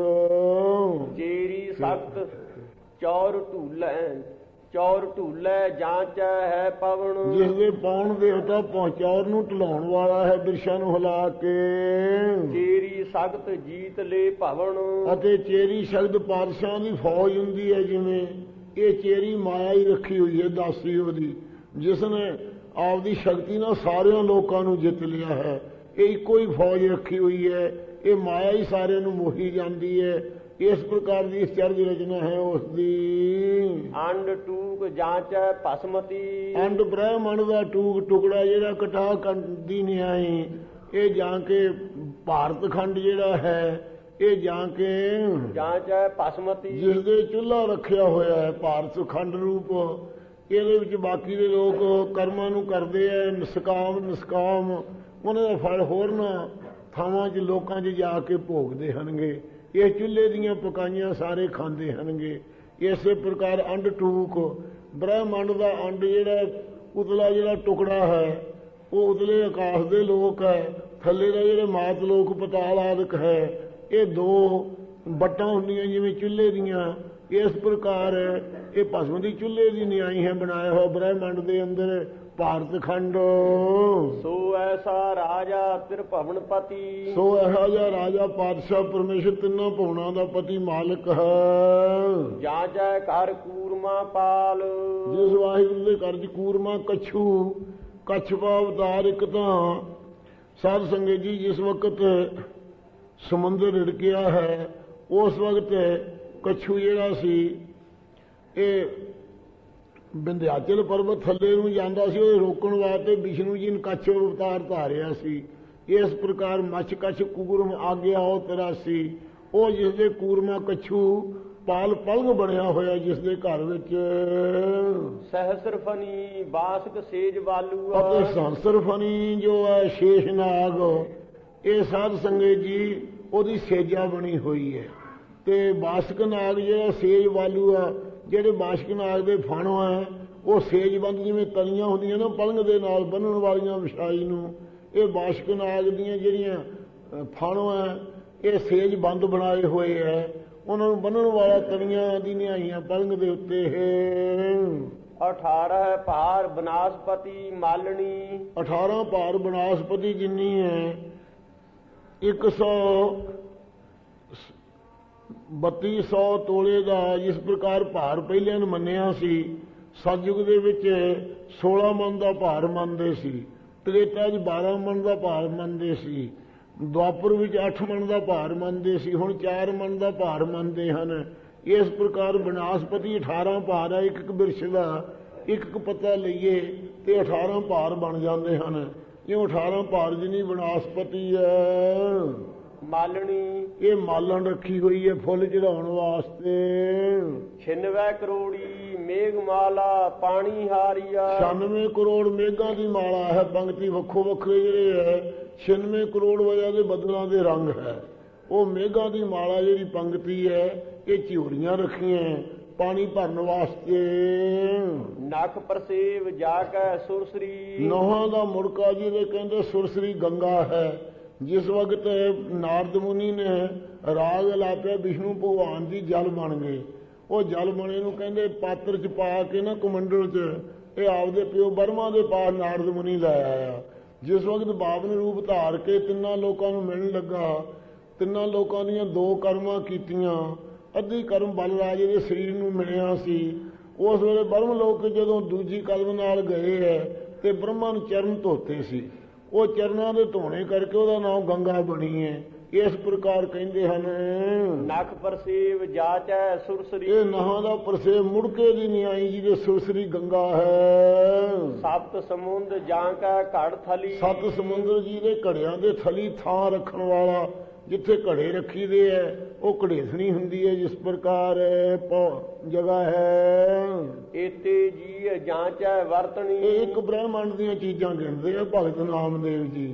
ਚੇਰੀ ਸਖਤ ਚੌਰ ਢੂਲੈ ਚੌਰ ਢੂਲੈ ਜਾਂਚੈ ਹੈ ਪਵਨ। ਜਿਸ ਦੇ ਪਾਉਣ ਦੇਵਤਾ ਪਹੁੰਚੌਰ ਨੂੰ ਢਲਾਉਣ ਵਾਲਾ ਹੈ ਬਿਰਸ਼ਾਂ ਨੂੰ ਹਿਲਾ ਕੇ। ਚੇਰੀ ਸਖਤ ਜੀਤ ਲੈ ਭਵਨ। ਅਤੇ ਚੇਰੀ ਸ਼ਬਦ ਪਾਤਸ਼ਾਹਾਂ ਦੀ ਫੌਜ ਹੁੰਦੀ ਹੈ ਜਿਵੇਂ ਇਹ ਚੇਰੀ ਮਾਇਆ ਹੀ ਰੱਖੀ ਹੋਈ ਹੈ ਦਾਸੀ ਉਹਦੀ, ਜਿਸ ਨੇ ਆਪਦੀ ਸ਼ਕਤੀ ਨਾਲ ਸਾਰਿਆਂ ਲੋਕਾਂ ਨੂੰ ਜਿੱਤ ਲਿਆ ਹੈ। ਇਹ ਇੱਕੋ ਹੀ ਫੌਜ ਰੱਖੀ ਹੋਈ ਹੈ, ਇਹ ਮਾਇਆ ਹੀ ਸਾਰਿਆਂ ਨੂੰ ਮੋਹੀ ਜਾਂਦੀ ਹੈ। ਇਸ ਪ੍ਰਕਾਰ ਦੀ ਚਰਜ ਰਚਨਾ ਹੈ ਉਸ ਦੀ। ਅੰਡ ਟੂਕ ਜਾਂਚੈ ਭਸਮਤੀ। ਅੰਡ ਬ੍ਰਹਮੰਡ ਦਾ ਟੂਕ ਟੁਕੜਾ ਜਿਹੜਾ ਕਟਾ ਕੰਦੀ ਨਿਆਈ, ਇਹ ਜਾਂ ਕੇ ਭਾਰਤ ਖੰਡ ਜਿਹੜਾ ਹੈ ਇਹ ਜਾਂ ਕੇ ਜਾਂਚੈ ਭਸਮਤੀ। ਜਿਸ ਦੇ ਚੁੱਲ੍ਹਾ ਰੱਖਿਆ ਹੋਇਆ ਹੈ ਭਾਰਤ ਖੰਡ ਰੂਪ, ਇਹਦੇ ਵਿੱਚ ਬਾਕੀ ਦੇ ਲੋਕ ਕਰਮਾਂ ਨੂੰ ਕਰਦੇ ਆ ਨਿਸਕਾਮ ਨਿਸਕਾਮ, ਉਹਨਾਂ ਦਾ ਫਲ ਹੋਰਨਾਂ ਥਾਵਾਂ 'ਚ ਲੋਕਾਂ 'ਚ ਜਾ ਕੇ ਭੋਗਦੇ ਹਨਗੇ। ਇਹ ਚੁੱਲ੍ਹੇ ਦੀਆਂ ਪਕਾਈਆਂ ਸਾਰੇ ਖਾਂਦੇ ਹਨਗੇ। ਇਸੇ ਪ੍ਰਕਾਰ ਅੰਡ ਟੂਕ ਬ੍ਰਹਮੰਡ ਦਾ ਅੰਡ ਜਿਹੜਾ ਉਤਲਾ ਜਿਹੜਾ ਟੁਕੜਾ ਹੈ ਉਹ ਉਤਲੇ ਆਕਾਸ਼ ਦੇ ਲੋਕ ਹੈ, ਥੱਲੇ ਦਾ ਜਿਹੜੇ ਮਾਤ ਲੋਕ ਪਤਾਲ ਆਦਿਕ ਹੈ, ਇਹ ਦੋ ਬੱਟਾਂ ਹੁੰਦੀਆਂ ਜਿਵੇਂ ਚੁੱਲ੍ਹੇ ਦੀਆਂ। ਇਸ ਪ੍ਰਕਾਰ ਇਹ ਭਸਮ ਦੀ ਚੁੱਲ੍ਹੇ ਦੀ ਨਿਆਈ ਹੈ ਬਣਾਇਆ ਹੋਇਆ ਬ੍ਰਹਮੰਡ ਦੇ ਅੰਦਰ ਭਾਰਤ ਖੰਡ। ਸੋ ਐਸਾ ਰਾਜਾ ਤਿਰਭਵਨ ਪਤੀ। ਸੋ ਇਹੋ ਜਿਹਾ ਰਾਜਾ ਪਾਤਸ਼ਾਹ ਪਰਮੇਸ਼ਰ ਤਿੰਨਾਂ ਭਵਨਾਂ ਦਾ ਪਤੀ ਮਾਲਕ ਹੈ। ਜਾਂਚੈ ਘਰ ਕੂਰਮਾ ਪਾਲ। ਜਿਸ ਵਾਹਿਗੁਰੂ ਦੇ ਘਰ 'ਚ ਕੂਰਮਾ ਕੱਛੂ ਕੱਛਪਾ ਅਵਤਾਰ। ਇੱਕ ਤਾਂ ਸਾਧ ਸੰਗਤ ਜੀ ਜਿਸ ਵਕਤ ਸਮੁੰਦਰ ਰਿੜਕਿਆ ਹੈ ਉਸ ਵਕਤ ਕੱਛੂ ਜਿਹੜਾ ਸੀ ਇਹ ਵਿੰਧਿਆਚਲ ਪਰਬਤ ਥੱਲੇ ਨੂੰ ਜਾਂਦਾ ਸੀ, ਉਹ ਰੋਕਣ ਵਾਸਤੇ ਵਿਸ਼ਨੂੰ ਜੀ ਨੇ ਕੱਛ ਅਵਤਾਰ ਧਾਰਿਆ ਸੀ। ਇਸ ਪ੍ਰਕਾਰ ਮੱਛ ਕੱਛ ਕੂਰਮ ਆਗਿਆ ਉਹ ਤੇਰਾ ਸੀ। ਉਹ ਜਿਸ ਦੇ ਕੂਰਮਾ ਕੱਛੂ ਪਾਲ ਪਲੰਗ ਬਣਿਆ ਹੋਇਆ ਜਿਸ ਦੇ ਘਰ ਵਿੱਚ ਸਹਸਰ ਫਨੀ ਬਾਸਕ ਸੇਜ ਵਾਲੂ। ਅਤੇ ਸਹਸਰ ਫਨੀ ਜੋ ਹੈ ਸ਼ੇਸ਼ ਨਾਗ, ਇਹ ਸਾਧ ਸੰਗਤ ਜੀ ਉਹਦੀ ਸੇਜਾ ਬਣੀ ਹੋਈ ਹੈ। ਤੇ ਬਾਸਕ ਨਾਗ ਜਿਹੜਾ ਸੇਜ ਵਾਲੂ ਆ, ਜਿਹੜੇ ਬਾਸਕ ਨਾਗ ਦੇ ਫਣ ਹੈ ਉਹ ਸੇਜਬੰਦ ਜਿਵੇਂ ਤਲੀਆਂ ਹੁੰਦੀਆਂ ਨਾ ਪਲੰਗ ਦੇ ਨਾਲ ਬੰਨਣ ਵਾਲੀਆਂ ਵਿਛਾਈ ਨੂੰ, ਇਹ ਬਾਸਕ ਨਾਗ ਦੀਆਂ ਜਿਹੜੀਆਂ ਫਣ ਹੈ ਇਹ ਸੇਜਬੰਦ ਬਣਾਏ ਹੋਏ ਹੈ। ਉਹਨਾਂ ਨੂੰ ਬੰਨਣ ਵਾਲਾ ਤਲੀਆਂ ਦੀ ਨਿਆਈਆਂ ਪਲੰਗ ਦੇ ਉੱਤੇ ਹੈ। ਅਠਾਰਹ ਭਾਰ ਬਨਾਸਪਤੀ ਮਾਲਣੀ। ਅਠਾਰਾਂ ਭਾਰ ਬਨਾਸਪਤੀ ਜਿੰਨੀ ਹੈ ਇੱਕ ਸੌ ਬੱਤੀ ਸੌ ਤੋਲੇ ਦਾ ਜਿਸ ਪ੍ਰਕਾਰ ਭਾਰ ਪਹਿਲਿਆਂ ਨੂੰ ਮੰਨਿਆ ਸੀ। ਸਤਿਯੁਗ ਦੇ ਵਿੱਚ ਸੋਲਾਂ ਮਣ ਦਾ ਭਾਰ ਮੰਨਦੇ ਸੀ, ਤ੍ਰੇਤਾ 'ਚ ਬਾਰਾਂ ਮਣ ਦਾ ਭਾਰ ਮੰਨਦੇ ਸੀ, ਦੁਆਪਰ ਵਿੱਚ ਅੱਠ ਮਣ ਦਾ ਭਾਰ ਮੰਨਦੇ ਸੀ, ਹੁਣ ਚਾਰ ਮਣ ਦਾ ਭਾਰ ਮੰਨਦੇ ਹਨ। ਇਸ ਪ੍ਰਕਾਰ ਬਨਾਸਪਤੀ ਅਠਾਰਾਂ ਭਾਰ ਹੈ। ਇੱਕ ਇੱਕ ਬਿਰਸ਼ ਦਾ ਇੱਕ ਇੱਕ ਪੱਤਾ ਲਈਏ ਤੇ ਅਠਾਰਾਂ ਭਾਰ ਬਣ ਜਾਂਦੇ ਹਨ। ਇਹ ਅਠਾਰਾਂ ਭਾਰ ਜਿੰਨੀ ਬਨਾਸਪਤੀ ਹੈ। ਮਾਲਣੀ ਇਹ ਮਾਲਣ ਰੱਖੀ ਹੋਈ ਹੈ ਫੁੱਲ ਚੜਾਉਣ ਵਾਸਤੇ। ਛਿਨਵੇਂ ਕਰੋੜੀ ਮੇਘ ਮਾਲਾ ਪਾਣੀ ਹਾਰੀਆ। ਛਿਆਨਵੇਂ ਕਰੋੜ ਮੇਘਾਂ ਦੀ ਮਾਲਾ ਹੈ। ਪੰਕਤੀ ਵੱਖੋ ਵੱਖਰੇ ਜਿਹੜੇ ਹੈ ਛਿਆਨਵੇਂ ਕਰੋੜ ਵਜ੍ਹਾ ਦੇ ਬੱਦਲਾਂ ਦੇ ਰੰਗ ਹੈ। ਉਹ ਮੇਘਾਂ ਦੀ ਮਾਲਾ ਜਿਹੜੀ ਪੰਕਤੀ ਹੈ ਇਹ ਝਿਉਰੀਆਂ ਰੱਖੀਆਂ ਪਾਣੀ ਭਰਨ ਵਾਸਤੇ। ਨਖ ਪ੍ਰਸੇਵ ਜਾ ਕੇ ਸੁਰਸਰੀ। ਨੋਹਾਂ ਦਾ ਮੁੜਕਾ ਜਿਹਦੇ ਕਹਿੰਦੇ ਸੁਰਸਰੀ ਗੰਗਾ ਹੈ। ਜਿਸ ਵਕਤ ਨਾਰਦ ਮੁਨੀ ਨੇ ਰਾਗ ਲਾਪਿਆ ਵਿਸ਼ਨੂੰ ਭਗਵਾਨ ਦੀ ਜਲ ਬਣ ਗਏ। ਉਹ ਜਲ ਬਣੇ ਨੂੰ ਕਹਿੰਦੇ ਪਾਤਰ 'ਚ ਪਾ ਕੇ ਨਾ ਕਮੰਡਲ 'ਚ ਇਹ ਆਪਦੇ ਪਿਓ ਬਰਮਾ ਦੇ ਪਾਸ ਨਾਰਦ ਮੁਨੀ ਲੈ ਆਇਆ। ਜਿਸ ਵਕਤ ਬਾਬਨ ਰੂਪ ਧਾਰ ਕੇ ਤਿੰਨਾਂ ਲੋਕਾਂ ਨੂੰ ਮਿਲਣ ਲੱਗਾ, ਤਿੰਨਾਂ ਲੋਕਾਂ ਦੀਆਂ ਦੋ ਕਰਮਾਂ ਕੀਤੀਆਂ। ਅੱਧੀ ਕਰਮ ਬਲ ਰਾਜੇ ਦੇ ਸਰੀਰ ਨੂੰ ਮਿਲਿਆ ਸੀ। ਉਸ ਵੇਲੇ ਬਰਮ ਲੋਕ ਜਦੋਂ ਦੂਜੀ ਕਲਮ ਨਾਲ ਗਏ ਹੈ ਤੇ ਬ੍ਰਹਮਾ ਨੂੰ ਚਰਨ ਧੋਤੇ ਸੀ। ਉਹ ਚਰਨਾਂ ਦੇ ਧੋਣੇ ਕਰਕੇ ਉਹਦਾ ਨਾਮ ਗੰਗਾ ਬਣੀ ਹੈ। ਇਸ ਪ੍ਰਕਾਰ ਕਹਿੰਦੇ ਹਨ ਨਖ ਪ੍ਰਸੇਵ ਜਾਚੈ ਸੁਰਸਰੀ। ਇਹ ਨਹਾਂ ਦਾ ਪ੍ਰਸੇਵ ਮੁੜਕੇ ਦੀ ਨਿਆਈ ਜੀ ਦੇ ਸੁਰਸਰੀ ਗੰਗਾ ਹੈ। ਸਪਤ ਸਮੁੰਦ ਜਾਂ ਕਾ ਘੜ ਥਲੀ। ਸੱਤ ਸਮੁੰਦਰ ਜੀ ਦੇ ਘੜਿਆਂ ਦੇ ਥਲੀ ਥਾਂ ਰੱਖਣ ਵਾਲਾ, ਜਿੱਥੇ ਘੜੇ ਰੱਖੀ ਦੇ ਹੈ ਉਹ ਘੜੇਸਣੀ ਹੁੰਦੀ ਹੈ। ਜਿਸ ਪ੍ਰਕਾਰ ਜਗ੍ਹਾ ਹੈ ਏਤੇ ਜੀ ਜਾਂਚੈ ਵਰਤਣੀ। ਇਹ ਇੱਕ ਬ੍ਰਹਮੰਡ ਦੀਆਂ ਚੀਜ਼ਾਂ ਗਿਣਦੇ ਆ ਭਗਤ ਨਾਮਦੇਵ ਜੀ।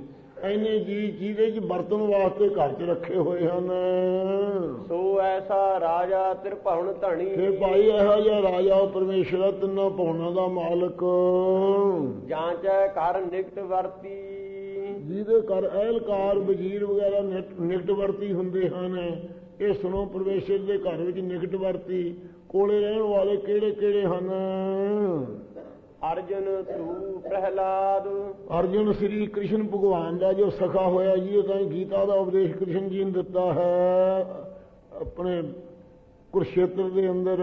ਐਨੇ ਜੀ ਜਿਹਦੇ ਚ ਵਰਤਣ ਵਾਸਤੇ ਘਰ ਚ ਰੱਖੇ ਹੋਏ ਹਨ। ਸੋ ਐਸਾ ਰਾਜਾ ਤ੍ਰਿਭੁਵਨ ਧਣੀ। ਫੇ ਭਾਈ ਇਹੋ ਜਿਹਾ ਰਾਜਾ ਉਹ ਪਰਮੇਸ਼ਰ ਤਿੰਨਾਂ ਭਵਨਾਂ ਦਾ ਮਾਲਕ, ਜਾਂਚੈ ਕਰ ਨਿਕਟ ਵਰਤੀ। ਜਿਹਦੇ ਘਰ ਅਹਿਲਕਾਰ ਵਜ਼ੀਰ ਵਗੈਰਾ ਨਿਕਟ ਵਰਤੀ ਹੁੰਦੇ ਹਨ। ਇਹ ਸੁਣੋ ਪਰਮੇਸ਼ਰ ਦੇ ਘਰ ਵਿੱਚ ਨਿਕਟ ਵਰਤੀ ਕੋਲੇ ਰਹਿਣ ਵਾਲੇ ਕਿਹੜੇ ਕਿਹੜੇ ਹਨ? ਅਰਜਨ ਧਰੂ ਪ੍ਰਹਿਲਾਦ। ਅਰਜਨ ਸ੍ਰੀ ਕ੍ਰਿਸ਼ਨ ਭਗਵਾਨ ਦਾ ਜੋ ਸਖਾ ਹੋਇਆ ਜੀ, ਉਹ ਤਾਂ ਗੀਤਾ ਦਾ ਉਪਦੇਸ਼ ਕ੍ਰਿਸ਼ਨ ਜੀ ਨੇ ਦਿੱਤਾ ਹੈ ਆਪਣੇ ਕੁਰਸ਼ੇਤਰ ਦੇ ਅੰਦਰ।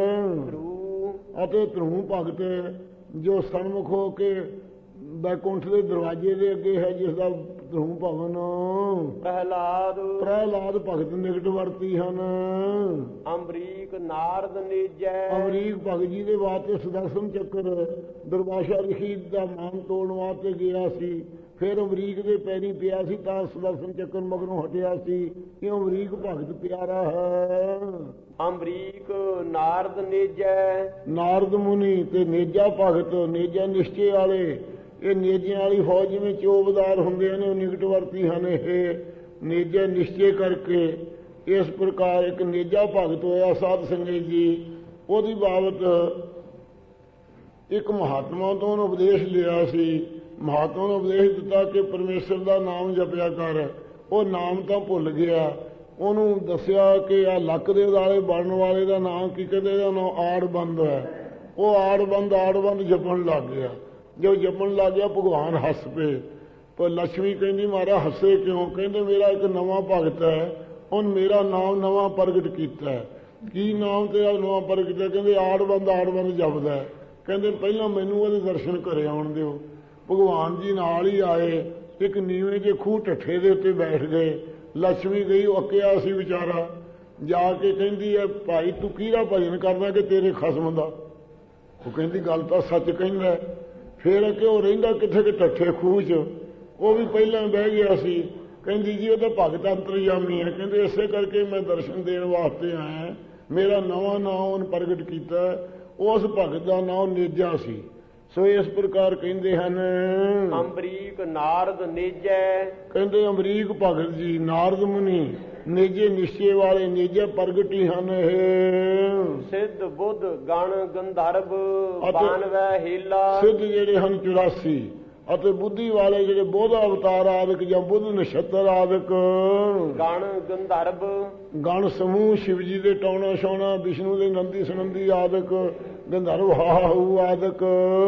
ਧਰੂ ਅਤੇ ਧਰੂ ਭਗਤ ਜੋ ਸਨਮੁਖ ਹੋ ਕੇ ਬੈਕੁੰਠ ਦੇ ਦਰਵਾਜ਼ੇ ਦੇ ਅੱਗੇ ਹੈ, ਜਿਸ ਦਾ ਧਰੂ ਭਵਨ। ਪ੍ਰਹਿਲਾਦ ਪ੍ਰਹਿਲਾਦ ਭਗਤ ਨਿਕਟ ਵਰਤੀ ਹਨ। ਅੰਬਰੀਕ ਨਾਰਦ ਨੇਜੈ। ਅਮਰੀਕ ਭਗਤ ਜੀ ਦੇ ਵਾਸਤੇ ਸੁਦਰਸ਼ਨ ਚੱਕਰ ਦੁਰਵਾਸਾ ਰਿਸ਼ੀ ਦਾ ਮਾਨ ਤੋੜਨ ਵਾਸਤੇ ਗਿਆ ਸੀ। ਫਿਰ ਅਮਰੀਕ ਦੇ ਪੈਰੀਂ ਪਿਆ ਸੀ ਤਾਂ ਸੁਦਰਸ਼ਨ ਚੱਕਰ ਮਗਰੋਂ ਹਟਿਆ ਸੀ। ਇਹ ਅਮਰੀਕ ਭਗਤ ਪਿਆਰਾ ਹੈ। ਅੰਬਰੀਕ ਨਾਰਦ ਨੇਜੈ। ਨਾਰਦ ਮੁਨੀ ਤੇ ਨੇਜਾ ਭਗਤ, ਨੇਜਾ ਨਿਸ਼ਚੇ ਵਾਲੇ। ਇਹ ਨੇਜਿਆਂ ਵਾਲੀ ਫੌਜ ਜਿਵੇਂ ਚੋਬਦਾਰ ਹੁੰਦੇ ਨੇ, ਉਹ ਨਿਕਟ ਵਰਤੀ ਹਨ। ਇਹ ਨੇਜਾ ਨਿਸ਼ਚੇ ਕਰਕੇ ਇਸ ਪ੍ਰਕਾਰ ਇੱਕ ਨੇਜਾ ਭਗਤ ਹੋਇਆ ਸਾਧ ਸੰਗਤ ਜੀ। ਉਹਦੀ ਬਾਬਤ ਇੱਕ ਮਹਾਤਮਾ ਤੋਂ ਉਹਨੂੰ ਉਪਦੇਸ਼ ਲਿਆ ਸੀ। ਮਹਾਤਮਾ ਨੂੰ ਉਪਦੇਸ਼ ਦਿੱਤਾ ਕਿ ਪਰਮੇਸ਼ਰ ਦਾ ਨਾਮ ਜਪਿਆ ਕਰ। ਉਹ ਨਾਮ ਤਾਂ ਭੁੱਲ ਗਿਆ। ਉਹਨੂੰ ਦੱਸਿਆ ਕਿ ਆ ਲੱਕ ਦੇ ਉਦਾਲੇ ਬਣਨ ਵਾਲੇ ਦਾ ਨਾਮ ਕੀ ਕਹਿੰਦੇ, ਇਹਦਾ ਨਾਮ ਆੜਬੰਦ ਹੈ। ਉਹ ਆੜਬੰਦ ਆੜਬੰਦ ਜਪਣ ਲੱਗ ਗਿਆ। ਜੋ ਜਪਣ ਲੱਗ ਗਿਆ ਭਗਵਾਨ ਹੱਸ ਪਏ। ਪਰ ਲక్ష్ਮੀ ਕਹਿੰਦੀ ਮਾਰਾ ਹੱਸੇ ਕਿਉਂ? ਕਹਿੰਦੇ ਮੇਰਾ ਇੱਕ ਨਵਾਂ ਭਗਤ ਹੈ, ਉਹਨ ਮੇਰਾ ਨਾਮ ਨਵਾਂ ਪ੍ਰਗਟ ਕੀਤਾ ਹੈ। ਕੀ ਨਾਮ ਤੇਰਾ ਨਵਾਂ ਪ੍ਰਗਟ ਹੈ? ਕਹਿੰਦੇ ਆੜਬੰਦ ਆੜਬੰਦ ਜਪਦਾ ਹੈ। ਕਹਿੰਦੇ ਪਹਿਲਾਂ ਮੈਨੂੰ ਉਹਦੇ ਦਰਸ਼ਨ ਘਰੇ ਆਉਣ ਦਿਓ। ਭਗਵਾਨ ਜੀ ਨਾਲ ਹੀ ਆਏ। ਇੱਕ ਨੀਵੇਂ ਜਿਹੇ ਖੂਹ ਢੱਠੇ ਦੇ ਉੱਤੇ ਬੈਠ ਗਏ। ਲక్ష్ਮੀ ਗਈ, ਉਹ ਅੱਕਿਆ ਸੀ ਵਿਚਾਰਾ। ਜਾ ਕੇ ਕਹਿੰਦੀ ਹੈ ਭਾਈ ਤੂੰ ਕਿਹਦਾ ਭਜਨ ਕਰਦਾ ਕਿ ਤੇਰੇ ਖਸਮ ਦਾ? ਉਹ ਕਹਿੰਦੀ ਗੱਲ ਤਾਂ ਸੱਚ ਕਹਿੰਦਾ। ਫਿਰ ਕਿ ਉਹ ਰਹਿੰਦਾ ਕਿੱਥੇ ਕਿ ਢੱਠੇ ਖੂਹ 'ਚ, ਉਹ ਵੀ ਪਹਿਲਾਂ ਬਹਿ ਗਿਆ ਸੀ। ਕਹਿੰਦੀ ਜੀ ਉਹ ਤਾਂ ਭਗਤ ਅੰਤਰਜਾਮੀ ਹੈ। ਕਹਿੰਦੇ ਇਸੇ ਕਰਕੇ ਮੈਂ ਦਰਸ਼ਨ ਦੇਣ ਵਾਸਤੇ ਆਇਆ। ਮੇਰਾ ਨਵਾਂ ਨਾਮ ਉਹਨੇ ਪ੍ਰਗਟ ਕੀਤਾ। ਉਸ ਭਗਤ ਦਾ ਨਾਮ ਨੇਜਾ ਸੀ। ਸੋ ਇਸ ਪ੍ਰਕਾਰ ਕਹਿੰਦੇ ਹਨ ਅੰਬਰੀਕ ਨਾਰਦ ਨੇਜੈ। ਕਹਿੰਦੇ ਅਮਰੀਕ ਭਗਤ ਜੀ ਨਾਰਦ ਮੁਨੀ ਨੇਜੇ ਨਿਸ਼ਚੇ ਵਾਲੇ ਨੇਜੇ ਪ੍ਰਗਟ ਹੀ ਹਨ। ਇਹ ਸਿੱਧ ਬੁੱਧ ਗਣ ਗੰਧਰਵ ਬਾਨਵੈ ਹੀਲਾ। ਸਿੱਧ ਜਿਹੜੇ ਹਨ ਚੁਰਾਸੀ ਅਤੇ ਬੁੱਧੀ ਵਾਲੇ ਜਿਹੜੇ ਬੋਧ ਅਵਤਾਰ ਆਦਿਕ ਜਾਂ ਬੁੱਧ ਨਛੱਤਰ ਆਦਿਕ। ਗਣ ਗੰਧਰਵ ਗਣ ਸਮੂਹ ਸ਼ਿਵ ਜੀ ਦੇ ਟੌਣਾ ਛਾਉਣਾ, ਵਿਸ਼ਨੂੰ ਦੇ ਨੰਦੀ ਸੁਨੰਦੀ ਆਦਿਕ, ਗੰਧਰਵ ਹਾਹੂ ਆਦਿਕ।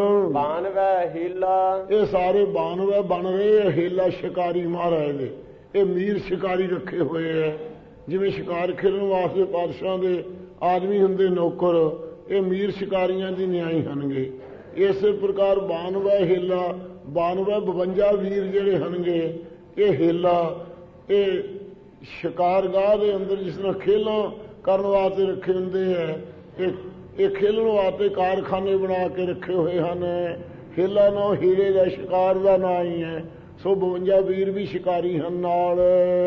ਬਾਨਵੈ ਹੀਲਾ ਇਹ ਸਾਰੇ ਬਾਨਵੈ ਬਣ ਰਹੇ। ਹੀਲਾ ਸ਼ਿਕਾਰੀ ਮਹਾਰਾਜ ਦੇ। ਇਹ ਮੀਰ ਸ਼ਿਕਾਰੀ ਰੱਖੇ ਹੋਏ ਹੈ। ਜਿਵੇਂ ਸ਼ਿਕਾਰ ਖੇਡਣ ਵਾਸਤੇ ਪਾਤਸ਼ਾਹਾਂ ਦੇ ਆਦਮੀ ਹੁੰਦੇ ਨੌਕਰ, ਇਹ ਮੀਰ ਸ਼ਿਕਾਰੀਆਂ ਦੀ ਨਿਆਈ ਹਨਗੇ। ਇਸੇ ਪ੍ਰਕਾਰ ਬਾਨਵੈ ਹੀਲਾ ਬਾਨਵੈ ਬਵੰਜਾ ਵੀਰ ਜਿਹੜੇ ਹਨਗੇ, ਇਹ ਹੀਲਾ ਇਹ ਸ਼ਿਕਾਰਗਾਹ ਦੇ ਅੰਦਰ ਜਿਸ ਤਰ੍ਹਾਂ ਖੇਲਾਂ ਕਰਨ ਵਾਸਤੇ ਰੱਖੇ ਹੁੰਦੇ ਹੈ। ਇਹ ਇਹ ਖੇਲਣ ਵਾਸਤੇ ਕਾਰਖਾਨੇ ਬਣਾ ਕੇ ਰੱਖੇ ਹੋਏ ਹਨ। ਹੀਲਾ ਨਾ ਹੀਰੇ ਦਾ ਸ਼ਿਕਾਰ ਦਾ ਨਾਂ ਹੀ ਹੈ। ਸੋ ਬਵੰਜਾ ਵੀਰ ਵੀ ਸ਼ਿਕਾਰੀ ਹਨ। ਨਾਲ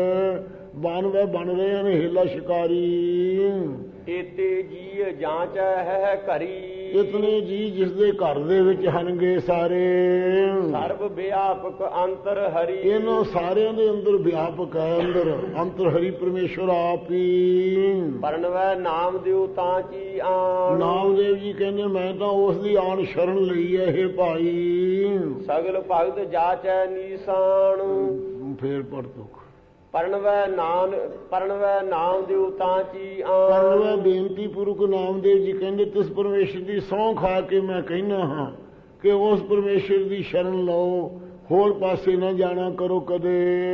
ਬਾਨਵੇਂ ਬਣ ਰਹੇ ਹਨ ਹੀਲਾ ਸ਼ਿਕਾਰੀ। ਏਤੇ ਜੀ ਜਾਂਚ ਹੈ ਘਰੀ। ਇਤਨੇ ਜੀ ਜਿਸ ਦੇ ਘਰ ਦੇ ਵਿੱਚ ਹਨਗੇ ਸਾਰੇ। ਸਰਬ ਵਿਆਪਕ ਅੰਤਰ ਹਰੀ। ਇਹਨਾਂ ਸਾਰਿਆਂ ਦੇ ਅੰਦਰ ਵਿਆਪਕ ਹੈ। ਅੰਦਰ ਅੰਤਰ ਹਰੀ ਪਰਮੇਸ਼ਵਰ ਆਪ ਹੀ। ਪਰਨਵੈ ਨਾਮ ਦਿਓ ਤਾਂ ਕੀ ਆਣ। ਨਾਮਦੇਵ ਜੀ ਕਹਿੰਦੇ ਮੈਂ ਤਾਂ ਉਸ ਦੀ ਆਣ ਸ਼ਰਨ ਲਈ ਹੈ। ਇਹ ਭਾਈ ਸਗਲ ਭਗਤ ਜਾਚੈ ਨੀਸਾਨ। ਫੇਰ ਪੜ ਤੋ ਪਰਨਵੈ ਨਾਮ ਪਰਨਵੈ ਨਾਮ ਦਿਓ ਤਾਂ ਕੀ ਆਣ। ਪਰਨਵੈ ਬੇਨਤੀ ਪੂਰਵਕ ਨਾਮਦੇਵ ਜੀ ਕਹਿੰਦੇ ਤਿਸ ਪਰਮੇਸ਼ਰ ਦੀ ਸਹੁੰ ਖਾ ਕੇ ਮੈਂ ਕਹਿਣਾ ਹਾਂ ਕਿ ਉਸ ਪਰਮੇਸ਼ਰ ਦੀ ਸ਼ਰਨ ਲਓ, ਹੋਰ ਪਾਸੇ ਨਾ ਜਾਣਾ ਕਰੋ ਕਦੇ।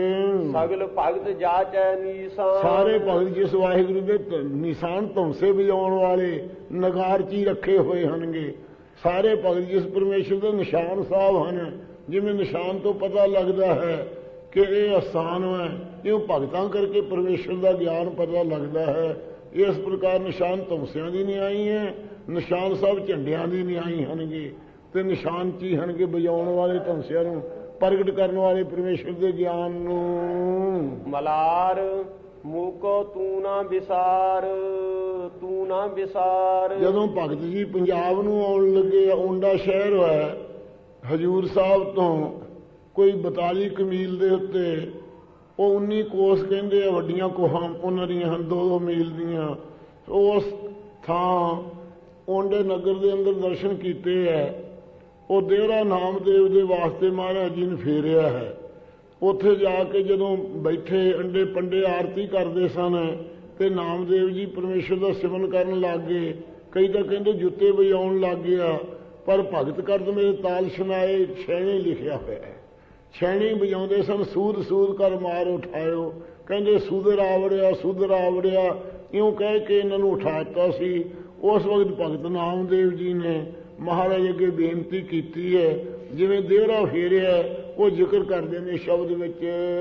ਸਗਲ ਭਗਤ ਜਾਚੈ ਨੀਸਾਨ। ਸਾਰੇ ਭਗਤ ਜਿਸ ਵਾਹਿਗੁਰੂ ਦੇ ਨਿਸ਼ਾਨ ਧੌਂਸੇ ਵਜਾਉਣ ਵਾਲੇ ਨਗਾਰ ਚ ਹੀ ਰੱਖੇ ਹੋਏ ਹਨਗੇ। ਸਾਰੇ ਭਗਤ ਜਿਸ ਪਰਮੇਸ਼ਰ ਦੇ ਨਿਸ਼ਾਨ ਸਾਹਿਬ ਹਨ। ਜਿਵੇਂ ਨਿਸ਼ਾਨ ਤੋਂ ਪਤਾ ਲੱਗਦਾ ਹੈ ਕਿ ਇਹ ਅਸਥਾਨ ਹੈ, ਇਹ ਭਗਤਾਂ ਕਰਕੇ ਪਰਮੇਸ਼ਰ ਦਾ ਗਿਆਨ ਪਤਾ ਲੱਗਦਾ ਹੈ। ਇਸ ਪ੍ਰਕਾਰ ਨਿਸ਼ਾਨ ਧੌਂਸਿਆਂ ਦੀ ਨਿਆਈ ਹੈ, ਨਿਸ਼ਾਨ ਸਾਹਿਬ ਝੰਡਿਆਂ ਦੀ ਨਿਆਈ ਹਨਗੇ ਤੇ ਨਿਸ਼ਾਨ ਚ ਹੀ ਹਨਗੇ ਵਜਾਉਣ ਵਾਲੇ ਧੌਂਸਿਆਂ ਨੂੰ ਪ੍ਰਗਟ ਕਰਨ ਵਾਲੇ ਪਰਮੇਸ਼ਰ ਦੇ ਗਿਆਨ ਨੂੰ। ਮਲਾਰ ਮੂਕੋ ਤੂੰ ਨਾ ਵਿਸਾਰ ਤੂੰ ਨਾ ਵਿਸਾਰ। ਜਦੋਂ ਭਗਤ ਜੀ ਪੰਜਾਬ ਨੂੰ ਆਉਣ ਲੱਗੇ, ਓਂਡਾ ਸ਼ਹਿਰ ਹੈ ਹਜੂਰ ਸਾਹਿਬ ਤੋਂ ਕੋਈ ਬਤਾਲੀ ਕਮੀਲ ਦੇ ਉੱਤੇ, ਉਹ ਉੱਨੀ ਕੋਸ ਕਹਿੰਦੇ ਆ, ਵੱਡੀਆਂ ਕੋਹਾਂ ਉਹਨਾਂ ਦੀਆਂ ਹਨ, ਦੋ ਦੋ ਮੀਲ ਦੀਆਂ। ਉਸ ਥਾਂ ਓਂਡੇ ਨਗਰ ਦੇ ਅੰਦਰ ਦਰਸ਼ਨ ਕੀਤੇ ਹੈ। ਉਹ ਦੇਹਰਾ ਨਾਮਦੇਵ ਦੇ ਵਾਸਤੇ ਮਹਾਰਾਜ ਜੀ ਨੇ ਫੇਰਿਆ ਹੈ। ਉੱਥੇ ਜਾ ਕੇ ਜਦੋਂ ਬੈਠੇ ਅੰਡੇ ਪੰਡੇ ਆਰਤੀ ਕਰਦੇ ਸਨ ਤੇ ਨਾਮਦੇਵ ਜੀ ਪਰਮੇਸ਼ਰ ਦਾ ਸਿਮਰਨ ਕਰਨ ਲੱਗ ਗਏ। ਕਈ ਤਾਂ ਕਹਿੰਦੇ ਜੁੱਤੇ ਵਜਾਉਣ ਲੱਗ ਗਿਆ, ਪਰ ਭਗਤ ਕਰਦ ਮੇਰੇ ਤਾਲ ਸੁਨਾਏ ਛੈਣੇ ਲਿਖਿਆ ਹੋਇਆ ਹੈ। ਛੈਣੀ ਵਜਾਉਂਦੇ ਸਨ, ਸੂਦ ਸੂਦ ਕਰ ਮਾਰ ਉਠਾਇਓ, ਕਹਿੰਦੇ ਸੂਦਰ ਆਵੜਿਆ ਸੂਦਰ ਆਵੜਿਆ, ਇਉਂ ਕਹਿ ਕੇ ਇਹਨਾਂ ਨੂੰ ਉਠਾ ਦਿੱਤਾ ਸੀ। ਉਸ ਵਕਤ ਭਗਤ ਨਾਮਦੇਵ ਜੀ ਨੇ ਮਹਾਰਾਜ ਅੱਗੇ ਬੇਨਤੀ ਕੀਤੀ ਹੈ। ਜਿਵੇਂ ਦੇਹਰਾ ਫੇਰਿਆ ਉਹ ਜ਼ਿਕਰ ਕਰਦੇ ਨੇ ਸ਼ਬਦ ਵਿੱਚ,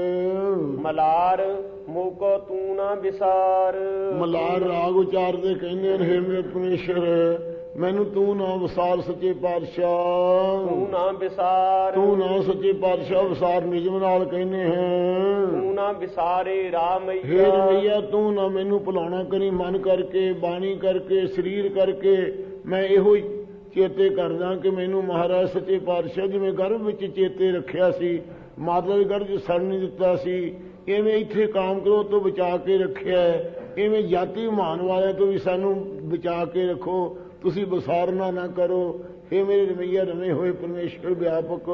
ਮਲਾਰ ਮੋਕੋ ਤੂੰ ਨਾ ਵਿਸਾਰ। ਮਲਾਰ ਰਾਗ ਉਚਾਰਦੇ ਕਹਿੰਦੇ ਨੇ, ਹੇ ਮੇਰੇ ਪਰਮੇਸ਼ਰ ਮੈਨੂੰ ਤੂੰ ਨਾ ਵਿਸਾਰ ਸੱਚੇ ਪਾਤਸ਼ਾਹ, ਤੂੰ ਨਾ ਵਿਸਾਰ, ਤੂੰ ਨਾ ਸੱਚੇ ਪਾਤਸ਼ਾਹ ਵਿਸਾਰ ਨਿਯਮ ਨਾਲ ਕਹਿੰਦੇ ਹੈ। ਤੂੰ ਨਾ ਵਿਸਾਰੇ ਰਾਮ ਹੇ ਰਮਈਆ ਤੂੰ ਨਾ ਮੈਨੂੰ ਭੁਲਾਉਣਾ ਕਰੀ, ਮਨ ਕਰਕੇ ਬਾਣੀ ਕਰਕੇ ਸਰੀਰ ਕਰਕੇ। ਮੈਂ ਇਹੋ ਹੀ ਚੇਤੇ ਕਰਦਾ ਕਿ ਮੈਨੂੰ ਮਹਾਰਾਜ ਸੱਚੇ ਪਾਤਸ਼ਾਹ ਜਿਵੇਂ ਗਰਭ ਵਿੱਚ ਚੇਤੇ ਰੱਖਿਆ ਸੀ, ਮਾਤਾ ਦੇ ਗਰਭ 'ਚ ਸੜ ਨਹੀਂ ਦਿੱਤਾ ਸੀ, ਇਵੇਂ ਇੱਥੇ ਕਾਮ ਕਰੋ ਤੋਂ ਬਚਾ ਕੇ ਰੱਖਿਆ। ਇਵੇਂ ਜਾਤੀ ਮਾਨ ਵਾਲਿਆਂ ਤੋਂ ਵੀ ਸਾਨੂੰ ਬਚਾ ਕੇ ਰੱਖੋ, ਤੁਸੀਂ ਵਿਸਾਰਨਾ ਨਾ ਕਰੋ। ਹੇ ਮੇਰੇ ਰਮਈਆ ਰਮੇ ਹੋਏ ਪਰਮੇਸ਼ਰ ਵਿਆਪਕ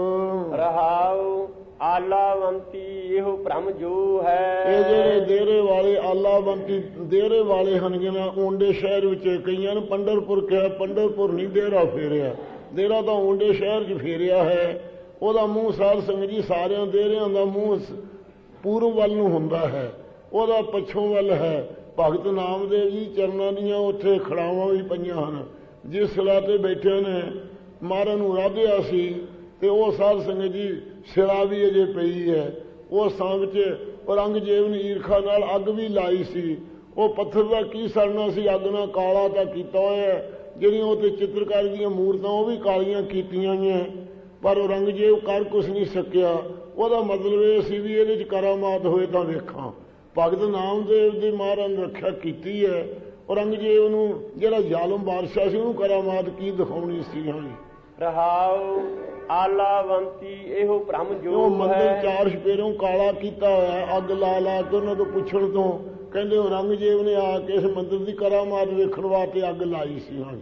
ਰਹਾਉ ਆਲਾਵੰਤੀ ਇਹੋ ਭ੍ਰਮ ਜੋ ਹੈ। ਇਹ ਜਿਹੜੇ ਦੇਰੇ ਵਾਲੇ ਆਲਾਵੰਤੀ ਦੇਰੇ ਵਾਲੇ ਹਨ, ਜਿਹਨਾਂ ਓਂਡੇ ਸ਼ਹਿਰ ਵਿੱਚ ਕਈਆਂ ਨੂੰ ਪੰਡਰਪੁਰ ਕਿਹਾ, ਪੰਡਰਪੁਰ ਨਹੀਂ ਦੇਰਾ ਫੇਰਿਆ, ਦੇਰਾ ਤਾਂ ਓਂਡੇ ਸ਼ਹਿਰ 'ਚ ਫੇਰਿਆ ਹੈ। ਉਹਦਾ ਮੂੰਹ ਸਾਧ ਸੰਗਤ ਜੀ ਸਾਰਿਆਂ ਦੇਰਿਆਂ ਦਾ ਮੂੰਹ ਪੂਰਬ ਵੱਲ ਨੂੰ ਹੁੰਦਾ ਹੈ, ਉਹਦਾ ਪੱਛੋਂ ਵੱਲ ਹੈ। ਭਗਤ ਨਾਮਦੇਵ ਜੀ ਚਰਨਾਂ ਦੀਆਂ ਉੱਥੇ ਖੜਾਵਾਂ ਵੀ ਪਈਆਂ ਹਨ। ਜਿਸ ਸਿਲਾ ਤੇ ਬੈਠੇ ਨੇ ਮਹਾਰਾਜ ਨੂੰ ਰਾਧਿਆ ਸੀ ਤੇ ਉਹ ਸਾਧ ਸੰਗਤ ਜੀ ਸਿਲਾ ਵੀ ਅਜੇ ਪਈ ਹੈ। ਉਸ ਥਾਂ ਵਿੱਚ ਔਰੰਗਜ਼ੇਬ ਨੇ ਈਰਖਾ ਨਾਲ ਅੱਗ ਵੀ ਲਾਈ ਸੀ। ਉਹ ਪੱਥਰ ਦਾ ਕੀ ਸੜਨਾ ਸੀ, ਅੱਗ ਨਾਲ ਕਾਲਾ ਤਾਂ ਕੀਤਾ ਹੋਇਆ। ਜਿਹੜੀਆਂ ਉੱਥੇ ਚਿੱਤਰਕਾਰੀ ਦੀਆਂ ਮੂਰਤਾਂ ਉਹ ਵੀ ਕਾਲੀਆਂ ਕੀਤੀਆਂ ਗਈਆਂ, ਪਰ ਔਰੰਗਜ਼ੇਬ ਕਰ ਕੁਛ ਨਹੀਂ ਸਕਿਆ। ਉਹਦਾ ਮਤਲਬ ਇਹ ਸੀ ਵੀ ਇਹਦੇ 'ਚ ਕਰਾਮਾਤ ਹੋਏ ਤਾਂ ਵੇਖਾਂ। ਭਗਤ ਨਾਮਦੇਵ ਦੀ ਮਹਾਰਾਜ ਨੇ ਰੱਖਿਆ ਕੀਤੀ ਹੈ। ਔਰੰਗਜ਼ੇਬ ਨੂੰ ਜਿਹੜਾ ਜ਼ਾਲਮ ਬਾਦਸ਼ਾਹ ਸੀ ਉਹਨੂੰ ਕਰਾਮਾਤ ਕੀ ਦਿਖਾਉਣੀ ਸੀ। ਹਾਂ ਰਹਾਉ ਆਲਾਵੰਤੀ ਇਹੋ ਭ੍ਰਮ ਜੋ ਉਹ ਮੰਦਰ ਚਾਰ ਸਪੇਰੋਂ ਕਾਲਾ ਕੀਤਾ ਹੋਇਆ, ਅੱਗ ਲਾ ਲਾ ਕੇ ਉਹਨਾਂ ਤੋਂ ਪੁੱਛਣ ਤੋਂ ਕਹਿੰਦੇ ਔਰੰਗਜ਼ੇਬ ਨੇ ਆ ਕੇ ਇਸ ਮੰਦਰ ਦੀ ਕਰਾਮਾਤ ਵੇਖਣ ਵਾਸਤੇ ਅੱਗ ਲਾਈ ਸੀ। ਹਾਂ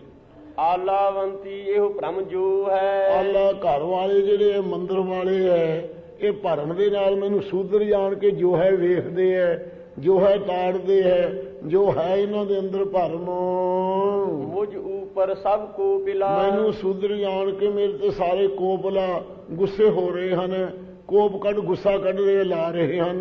ਆਲਾਵੰਤੀ ਇਹੋ ਭ੍ਰਮ ਜੋ ਹੈ। ਆਲਾ ਘਰ ਵਾਲੇ ਜਿਹੜੇ ਮੰਦਰ ਵਾਲੇ ਹੈ, ਇਹ ਭਰਮ ਦੇ ਨਾਲ ਮੈਨੂੰ ਸੂਦਰ ਜਾਣ ਕੇ ਜੋ ਹੈ ਵੇਖਦੇ ਹੈ, ਜੋ ਹੈ ਤਾੜਦੇ ਹੈ, ਜੋ ਹੈ ਇਹਨਾਂ ਦੇ ਅੰਦਰ ਭਰਮ। ਮੁਝ ਉੱਪਰ ਸਭ ਕੋ ਪਿਲਾ, ਮੈਨੂੰ ਸੂਦਰ ਜਾਣ ਕੇ ਮੇਰੇ ਤੇ ਸਾਰੇ ਕੋਪਲਾ ਗੁੱਸੇ ਹੋ ਰਹੇ ਹਨ, ਕੋਪ ਕੱਢ ਗੁੱਸਾ ਕੱਢ ਰਹੇ ਲਾ ਰਹੇ ਹਨ।